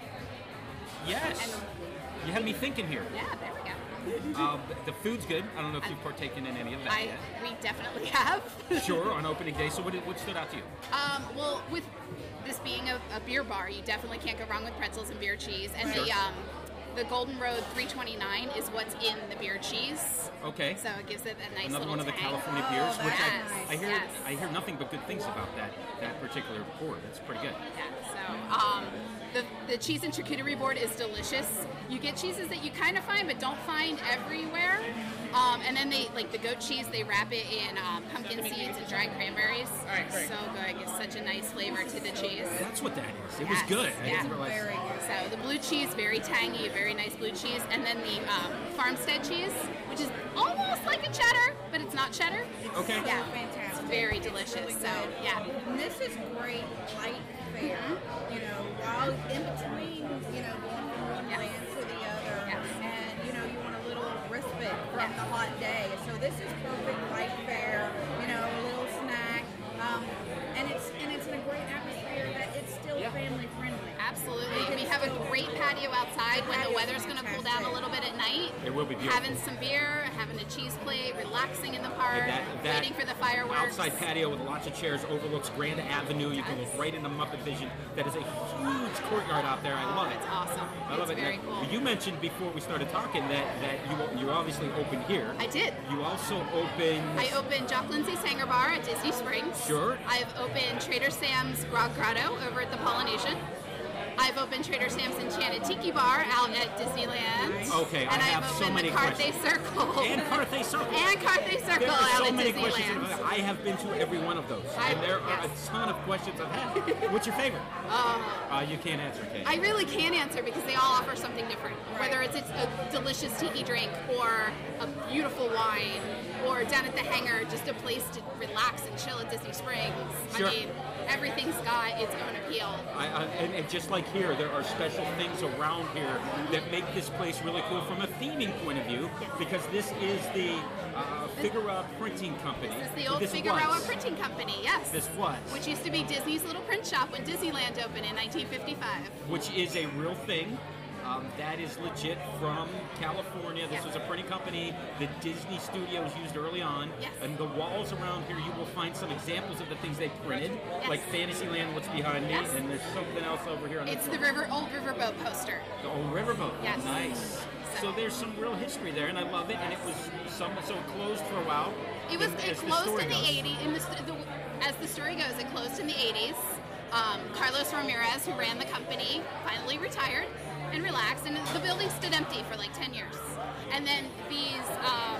Yes. You had me thinking here. Yeah, there we go. Um, the food's good. I don't know if you've partaken in any of that I, yet. we definitely have. Sure, on opening day. So what, did- what stood out to you? Um, well, with this being a, a beer bar, you definitely can't go wrong with pretzels and beer cheese. And the Sure. um, the Golden Road three twenty-nine is what's in the beer cheese. Okay. So it gives it a nice Another little one of the tang. California beers, which Yes, I, I hear yes. I hear nothing but good things about that that particular pour. That's pretty good. Yeah, so um, the, the cheese and charcuterie board is delicious. You get cheeses that you kind of find but don't find everywhere. Um, and then they, like the goat cheese, they wrap it in um, pumpkin seeds and dried cranberries. So good. It's such a nice flavor to the cheese. That's what that is. It Yes, was good. I yeah. didn't realize. Very good. So the blue cheese, very tangy, very nice blue cheese. And then the um, farmstead cheese, which is almost like a cheddar, but it's not cheddar. Okay. Yeah. Fantastic. It's very delicious. So, yeah. And this is great light fare, you know, while in between, you know, going from one Yes. land to the other. Yes. And, you know, you want a little respite from the hot day. So this is perfect light fare, you know, a little snack. Um, and it's and it's in a great atmosphere that it's still family friendly. Absolutely. We have a great patio outside when the weather's going to cool down a little bit at night. It will be beautiful. Having some beer, having a cheese plate, relaxing in the park, And that, that waiting for the fireworks. outside patio with lots of chairs overlooks Grand Avenue. You can look right into Muppet Vision. That is a huge courtyard out there. I love it. It's awesome. I love it's it. very Now, cool. You mentioned before we started talking that, that you you obviously opened here. I did. You also opened. I opened Jock Lindsay's Hangar Bar at Disney Springs. Sure. I've opened Trader Sam's Grog Grotto over at the Polynesian. I've opened Trader Sam's Enchanted Tiki Bar out at Disneyland. Okay, I and have I've so opened many the Carthay questions. Circle. And Carthay Circle. And Carthay Circle There are out so at many Disneyland. questions. I have been to every one of those, I- and there are yes. a ton of questions I've had. What's your favorite? Uh, Uh, you can't answer, can you? I really can't answer because they all offer something different. Whether it's, it's a delicious tiki drink or a beautiful wine or down at the hangar, just a place to relax and chill at Disney Springs. Sure. I mean, everything's got its own appeal. I, I, and, and just like here, there are special things around here that make this place really cool from a theming point of view, because this is the uh, Figueroa Printing Company. This is the old This Figueroa was. Printing Company, yes. This was. Which used to be Disney's little print shop when Disneyland opened in nineteen fifty-five. Which is a real thing. Um, that is legit from California. This was a printing company that Disney Studios used early on. Yes. And the walls around here, you will find some examples of the things they printed, Yes. like Fantasyland, what's behind me, Yes. and there's something else over here on It's the the front. river old riverboat poster. The old riverboat. Yes. Nice. So there's some real history there, and I love it. And it was some so it closed for a while. It was And it as the closed story in the goes. eighties. In the, st- the as the story goes, it closed in the eighties. Um, Carlos Ramirez, who ran the company, finally retired and relaxed, and the building stood empty for like ten years. And then these um,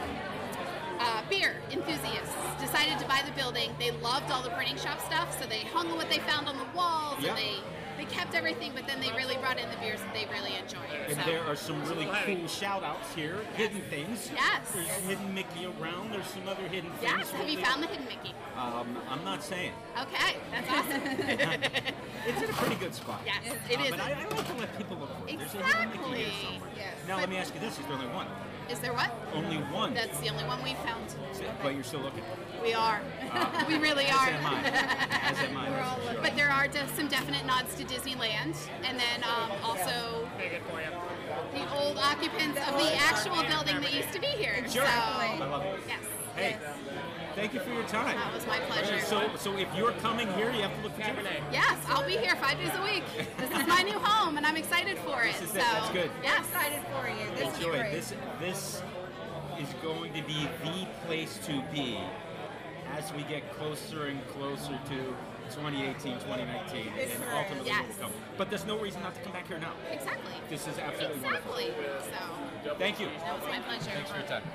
uh, beer enthusiasts decided to buy the building. They loved all the printing shop stuff, so they hung what they found on the walls, Yeah. and they they kept everything. But then they really brought in the beers that they really enjoyed. And So. there are some really cool shout outs here, hidden things. Yes. There's hidden Mickey around. There's some other hidden things. Yes. Have you found the hidden Mickey? Um, I'm not saying. Okay, that's awesome. It's in a pretty good spot. Yes, it Uh, is. But I, I like to let people look for it. There's a hidden Mickey here Exactly. somewhere. Yes. Now let me ask you this: is there only one? Is there what? Only one. That's the only one we found. But you're still looking. We are. Uh, we really as are. am I. As am I. that's for sure. But there are de- some definite nods to Disneyland, and then um, also the old occupants of the actual building that used to be here. Sure. So, I love it. yes. Hey, thank you for your time. That was my pleasure. So, so if you're coming here, you have to look for Cabernet. Yes, I'll be here five days a week. This is my new home, and I'm excited for it. This is so, it. That's good. Yes. Excited for you. This is Enjoy. great. This this is going to be the place to be as we get closer and closer to twenty eighteen, twenty nineteen, It's and right. ultimately Yes. will come. But there's no reason not to come back here now. Exactly. This is absolutely Exactly. So, Thank you. that was my pleasure. Thanks for your time.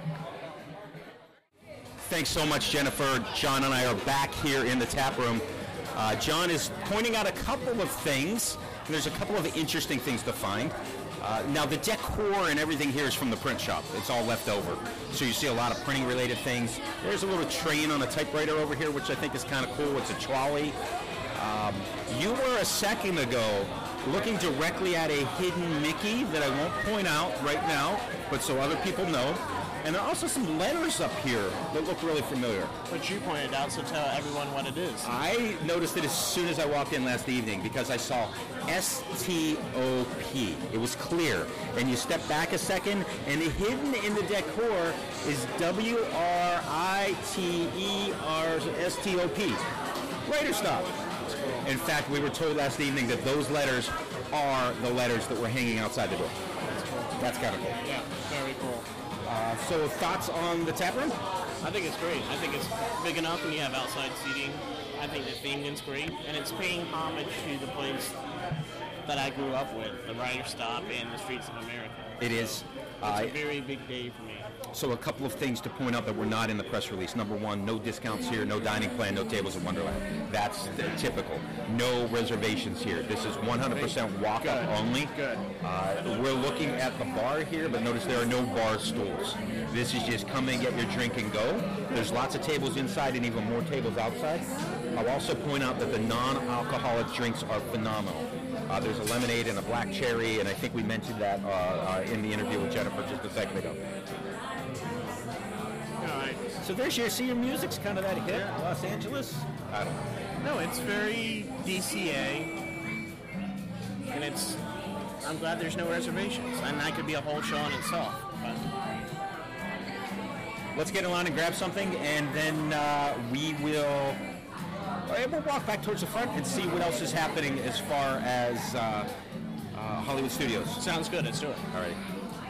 Thanks so much, Jennifer. John and I are back here in the tap room. Uh, John is pointing out a couple of things. And there's a couple of interesting things to find. Uh, now, the decor and everything here is from the print shop. It's all left over. So you see a lot of printing-related things. There's a little train on a typewriter over here, which I think is kind of cool. It's a trolley. Um, you were a second ago looking directly at a hidden Mickey that I won't point out right now, but so other people know. And there are also some letters up here that look really familiar. Which you pointed out, so tell everyone what it is. I noticed it as soon as I walked in last evening because I saw S T O P. It was clear. And you step back a second, and hidden in the decor is W R I T E R S T O P. Writer stop. In fact, we were told last evening that those letters are the letters that were hanging outside the door. That's kind of cool. Yeah, very cool. Uh, so thoughts on the tap room? I think it's great. I think it's big enough and you have outside seating. I think the theming's great, and it's paying homage to the place that I grew up with, the Writer Stop and the Streets of America. It is. It's Uh, a very big day for me. So a couple of things to point out that were not in the press release. Number one, no discounts here, no dining plan, no tables at Wonderland. That's the typical. No reservations here. This is one hundred percent walk-up only. Good. Uh, we're looking at the bar here, but notice there are no bar stools. This is just come and get your drink and go. There's lots of tables inside and even more tables outside. I'll also point out that the non-alcoholic drinks are phenomenal. Uh, there's a lemonade and a black cherry, and I think we mentioned that uh, uh, in the interview with Jennifer just a second ago. All right. So there's your, see your music's kind of that hip, Los Angeles? I don't know. No, it's very D C A, and it's. I'm glad there's no reservations, and that could be a whole show in itself. But. Let's get in line and grab something, and then uh, we will we'll walk back towards the front and see what else is happening as far as uh, uh, Hollywood Studios. Sounds good. Let's do it. All right.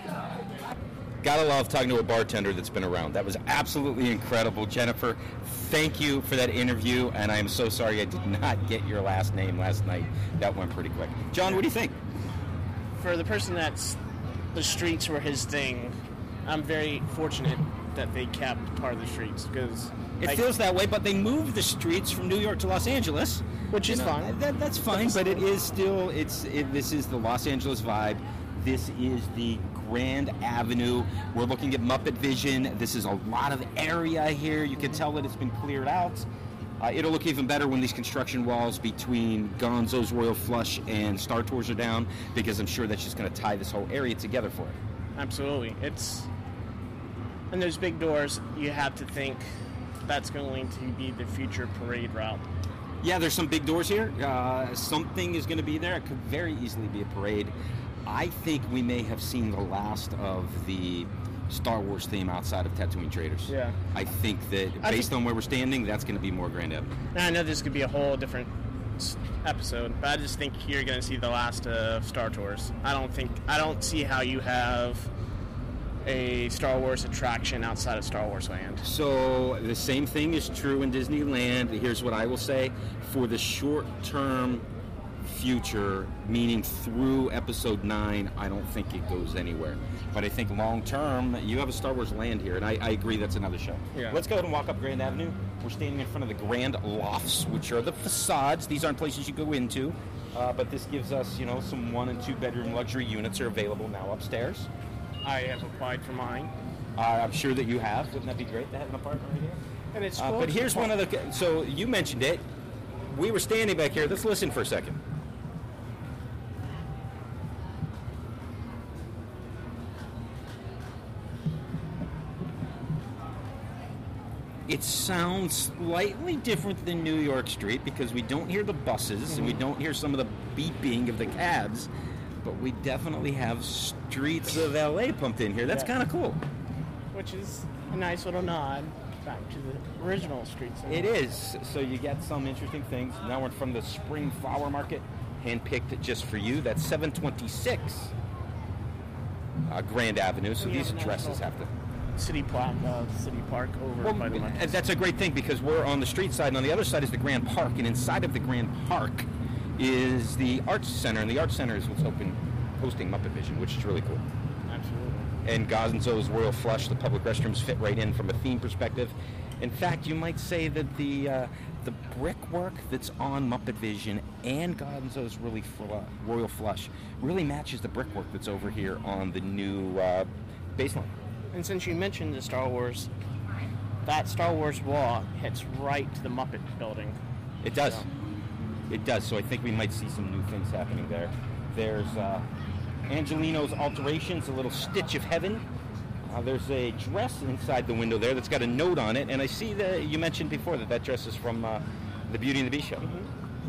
Gotta love talking to a bartender that's been around. That was absolutely incredible. Jennifer, thank you for that interview, and I am so sorry I did not get your last name last night. That went pretty quick. John, what do you think? For the person that's the streets were his thing, I'm very fortunate that they kept part of the streets because it I, feels that way, but they moved the streets from New York to Los Angeles, which is you know, fine. That, that's fine, but it is still it's it, this is the Los Angeles vibe. This is the Grand Avenue. We're looking at Muppet Vision. This is a lot of area here. You can tell that it's been cleared out. Uh, it'll look even better when these construction walls between Gonzo's Royal Flush and Star Tours are down, because I'm sure that's just going to tie this whole area together for it. Absolutely. It's and there's big doors. You have to think that's going to be the future parade route. Yeah, there's some big doors here. Uh, something is going to be there. It could very easily be a parade. I think we may have seen the last of the Star Wars theme outside of Tatooine Traders. Yeah. I think that I based think, on where we're standing, that's going to be more Grand Avenue. I know this could be a whole different episode, but I just think you're going to see the last of Star Tours. I don't think I don't see how you have a Star Wars attraction outside of Star Wars Land. So the same thing is true in Disneyland. Here's what I will say. For the short-term future, meaning through episode nine, I don't think it goes anywhere. But I think long-term, you have a Star Wars Land here, and I, I agree that's another show. Yeah. Let's go ahead and walk up Grand Avenue. We're standing in front of the Grand Lofts, which are the facades. These aren't places you go into, uh, but this gives us, you know, some one- and two-bedroom luxury units are available now upstairs. I have applied for mine. Uh, I'm sure that you have. Wouldn't that be great to have an apartment right here? And it's uh, but here's one of the... So you mentioned it. We were standing back here. Let's listen for a second. It sounds slightly different than New York Street because we don't hear the buses mm-hmm. and we don't hear some of the beeping of the cabs. But we definitely have Streets of L A pumped in here. That's yeah. kind of cool. Which is a nice little nod. back to the original streets. It is. So you get some interesting things. Now we're from the Spring Flower Market, handpicked just for you. That's seven twenty-six uh, Grand Avenue. So these addresses have to... City plaque, uh, City Park over well, by the market. That's a great thing because we're on the street side, and on the other side is the Grand Park, and inside of the Grand Park is the Arts Center, and the Arts Center is what's open, hosting Muppet Vision, which is really cool. Absolutely. And Gonzo's Royal Flush, the public restrooms fit right in from a theme perspective. In fact, you might say that the uh, the brickwork that's on Muppet Vision and Gonzo's really fl- Royal Flush really matches the brickwork that's over here on the new uh, baseline. And since you mentioned the Star Wars, that Star Wars wall hits right to the Muppet building. It does. So. It does. So I think we might see some new things happening there. There's uh, Angelino's Alterations, a little stitch of heaven. Uh, there's a dress inside the window there that's got a note on it. And I see that you mentioned before that that dress is from uh, the Beauty and the Beast show. Mm-hmm.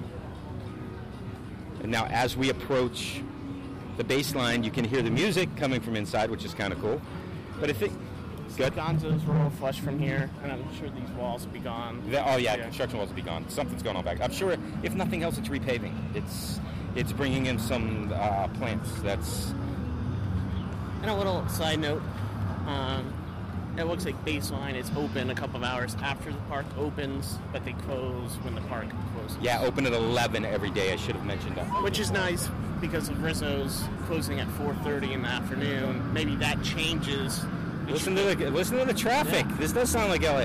And now as we approach the baseline, you can hear the music coming from inside, which is kind of cool. But I think... Good. Gonzo's Royal Flush from here, and I'm sure these walls will be gone. The, oh yeah, yeah, construction walls will be gone. Something's going on back. I'm sure, if nothing else, it's repaving. It's it's bringing in some uh, plants. That's. And a little side note, um, it looks like Baseline is open a couple of hours after the park opens, but they close when the park closes. Yeah, open at eleven every day. I should have mentioned that. Which is nice because of Rizzo's closing at four thirty in the afternoon. Maybe that changes. Listen to the listen to the traffic. Yeah. This does sound like L A.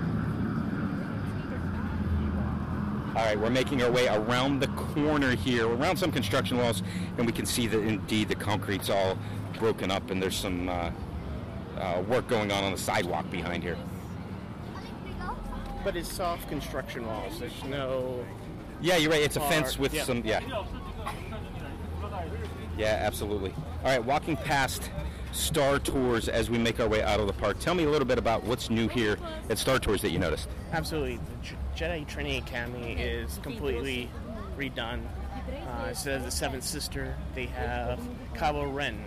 All right, we're making our way around the corner here, around some construction walls, and we can see that indeed the concrete's all broken up, and there's some uh, uh, work going on on the sidewalk behind here. But it's soft construction walls. There's no. Yeah, you're right. It's a hard, fence with yeah. some. Yeah. Yeah, absolutely. All right, walking past Star Tours as we make our way out of the park. Tell me a little bit about what's new here at Star Tours that you noticed. Absolutely. The Jedi Training Academy is completely redone. Uh, instead of the Seventh Sister, they have Kylo Ren.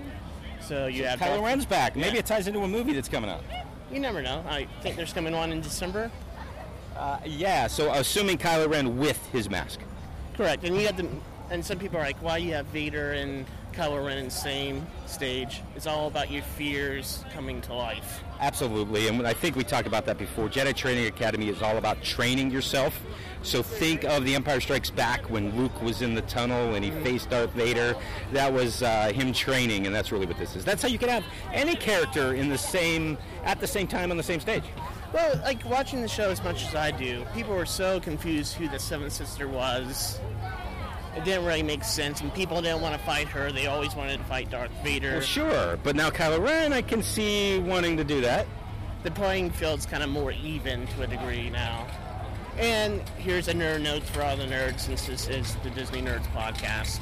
So you have Kylo Darth- Ren's back. Maybe yeah. it ties into a movie that's coming out. You never know. I think there's coming one in December. Uh, yeah, so assuming Kylo Ren with his mask. Correct. And you have the, and some people are like, why you have Vader and Kylo Ren in the same stage? It's all about your fears coming to life. Absolutely, and I think we talked about that before. Jedi Training Academy is all about training yourself. So think of The Empire Strikes Back when Luke was in the tunnel and he faced Darth Vader. That was uh, him training, and that's really what this is. That's how you can have any character in the same at the same time on the same stage. Well, like watching the show as much as I do, people were so confused who the Seventh Sister was. It didn't really make sense, and people didn't want to fight her. They always wanted to fight Darth Vader. Well, sure, but now Kylo Ren, I can see wanting to do that. The playing field's kind of more even to a degree now. And here's a nerd note for all the nerds, since this is the Disney Nerds podcast.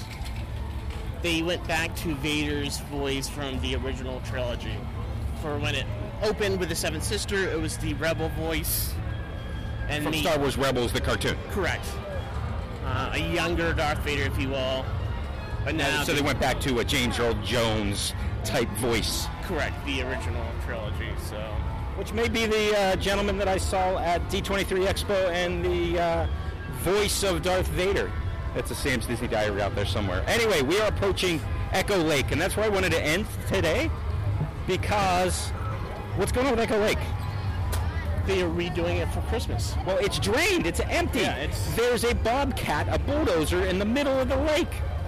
They went back to Vader's voice from the original trilogy. For when it opened with the Seventh Sister, it was the Rebel voice. And From the, Star Wars Rebels, the cartoon. Correct. Uh, a younger Darth Vader, if you will. But now so they went back to a James Earl Jones type voice. Correct, the original trilogy. So, which may be the uh, gentleman that I saw at D twenty-three Expo and the uh, voice of Darth Vader. That's a Sam's Disney Diary out there somewhere. Anyway, we are approaching Echo Lake, and that's where I wanted to end today, because what's going on with Echo Lake? They are redoing it for Christmas. Well, it's drained. It's empty. Yeah, it's... There's a bobcat, a bulldozer, in the middle of the lake.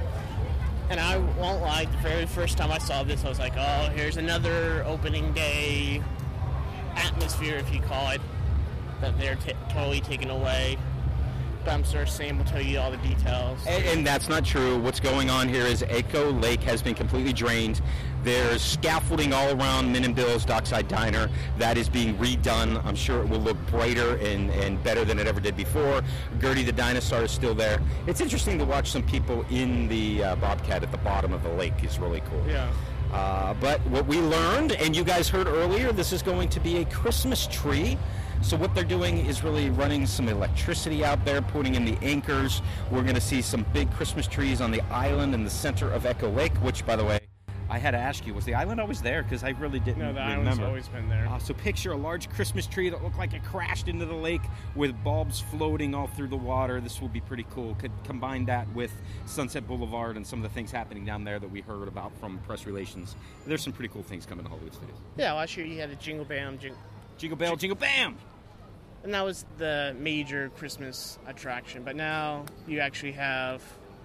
And I won't lie, the very first time I saw this, I was like, oh, here's another opening day atmosphere, if you call it, that they're t- totally taking away. But I'm sure Sam will tell you all the details. And, and that's not true. What's going on here is Echo Lake has been completely drained. There's scaffolding all around Min and Bill's Dockside Diner. That is being redone. I'm sure it will look brighter and, and better than it ever did before. Gertie the dinosaur is still there. It's interesting to watch some people in the uh, Bobcat at the bottom of the lake. It's really cool. Yeah. Uh, but what we learned, and you guys heard earlier, this is going to be a Christmas tree. So what they're doing is really running some electricity out there, putting in the anchors. We're going to see some big Christmas trees on the island in the center of Echo Lake, which, by the way, I had to ask you, was the island always there? Because I really didn't No, the remember. island's always been there. Uh, so picture a large Christmas tree that looked like it crashed into the lake with bulbs floating all through the water. This will be pretty cool. Could combine that with Sunset Boulevard and some of the things happening down there that we heard about from press relations. There's some pretty cool things coming to Hollywood Studios. Yeah, last year you had a Jingle Bam, jing- Jingle Bell, Jingle Bam! And that was the major Christmas attraction. But now you actually have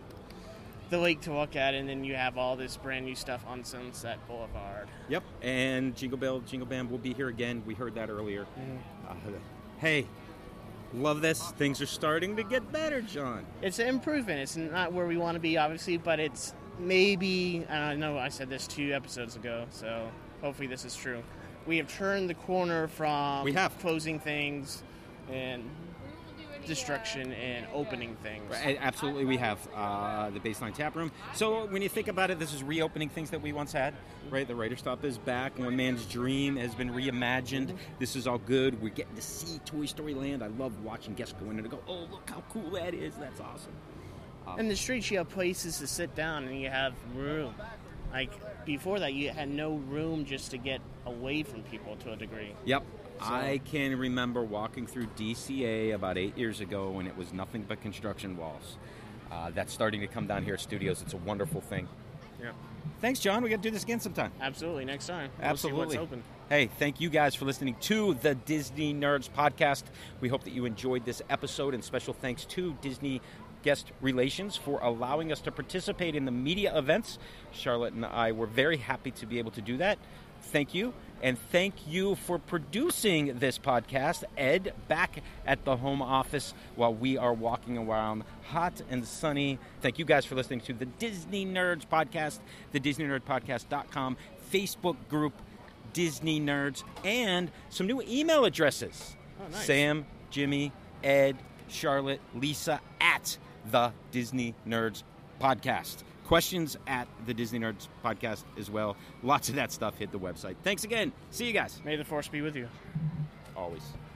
the lake to look at, and then you have all this brand new stuff on Sunset Boulevard. Yep, and Jingle Bell, Jingle Bam will be here again. We heard that earlier. Mm-hmm. Uh, hey, love this. Things are starting to get better, John. It's an improvement. It's not where we want to be, obviously, but it's maybe, I know I said this two episodes ago, so hopefully this is true. We have turned the corner from we have. closing things and destruction and opening things. Right, absolutely, we have uh, the Baseline Tap Room. So when you think about it, this is reopening things that we once had, right? The Writer's Stop is back. One Man's Dream has been reimagined. This is all good. We're getting to see Toy Story Land. I love watching guests go in and go, oh, look how cool that is. That's awesome. Um, In the streets, you have places to sit down and you have room. Like, before that, you had no room just to get away from people to a degree. Yep. So- I can remember walking through D C A about eight years ago when it was nothing but construction walls. Uh, that's starting to come down here at Studios. It's a wonderful thing. Yeah. Thanks, John. We got to do this again sometime. Absolutely. Next time. We'll Absolutely. see what's open. Hey, thank you guys for listening to the Disney Nerds podcast. We hope that you enjoyed this episode, and special thanks to Disney Guest Relations for allowing us to participate in the media events. Charlotte and I were very happy to be able to do that. Thank you. And thank you for producing this podcast, Ed, back at the home office while we are walking around hot and sunny. Thank you guys for listening to the Disney Nerds podcast, the disney nerd podcast dot com, Facebook group, Disney Nerds, and some new email addresses. Oh, nice. Sam, Jimmy, Ed, Charlotte, Lisa at the Disney Nerds podcast. Questions at the Disney Nerds podcast as well. Lots of that stuff hit the website. Thanks again. See you guys. May the force be with you. Always.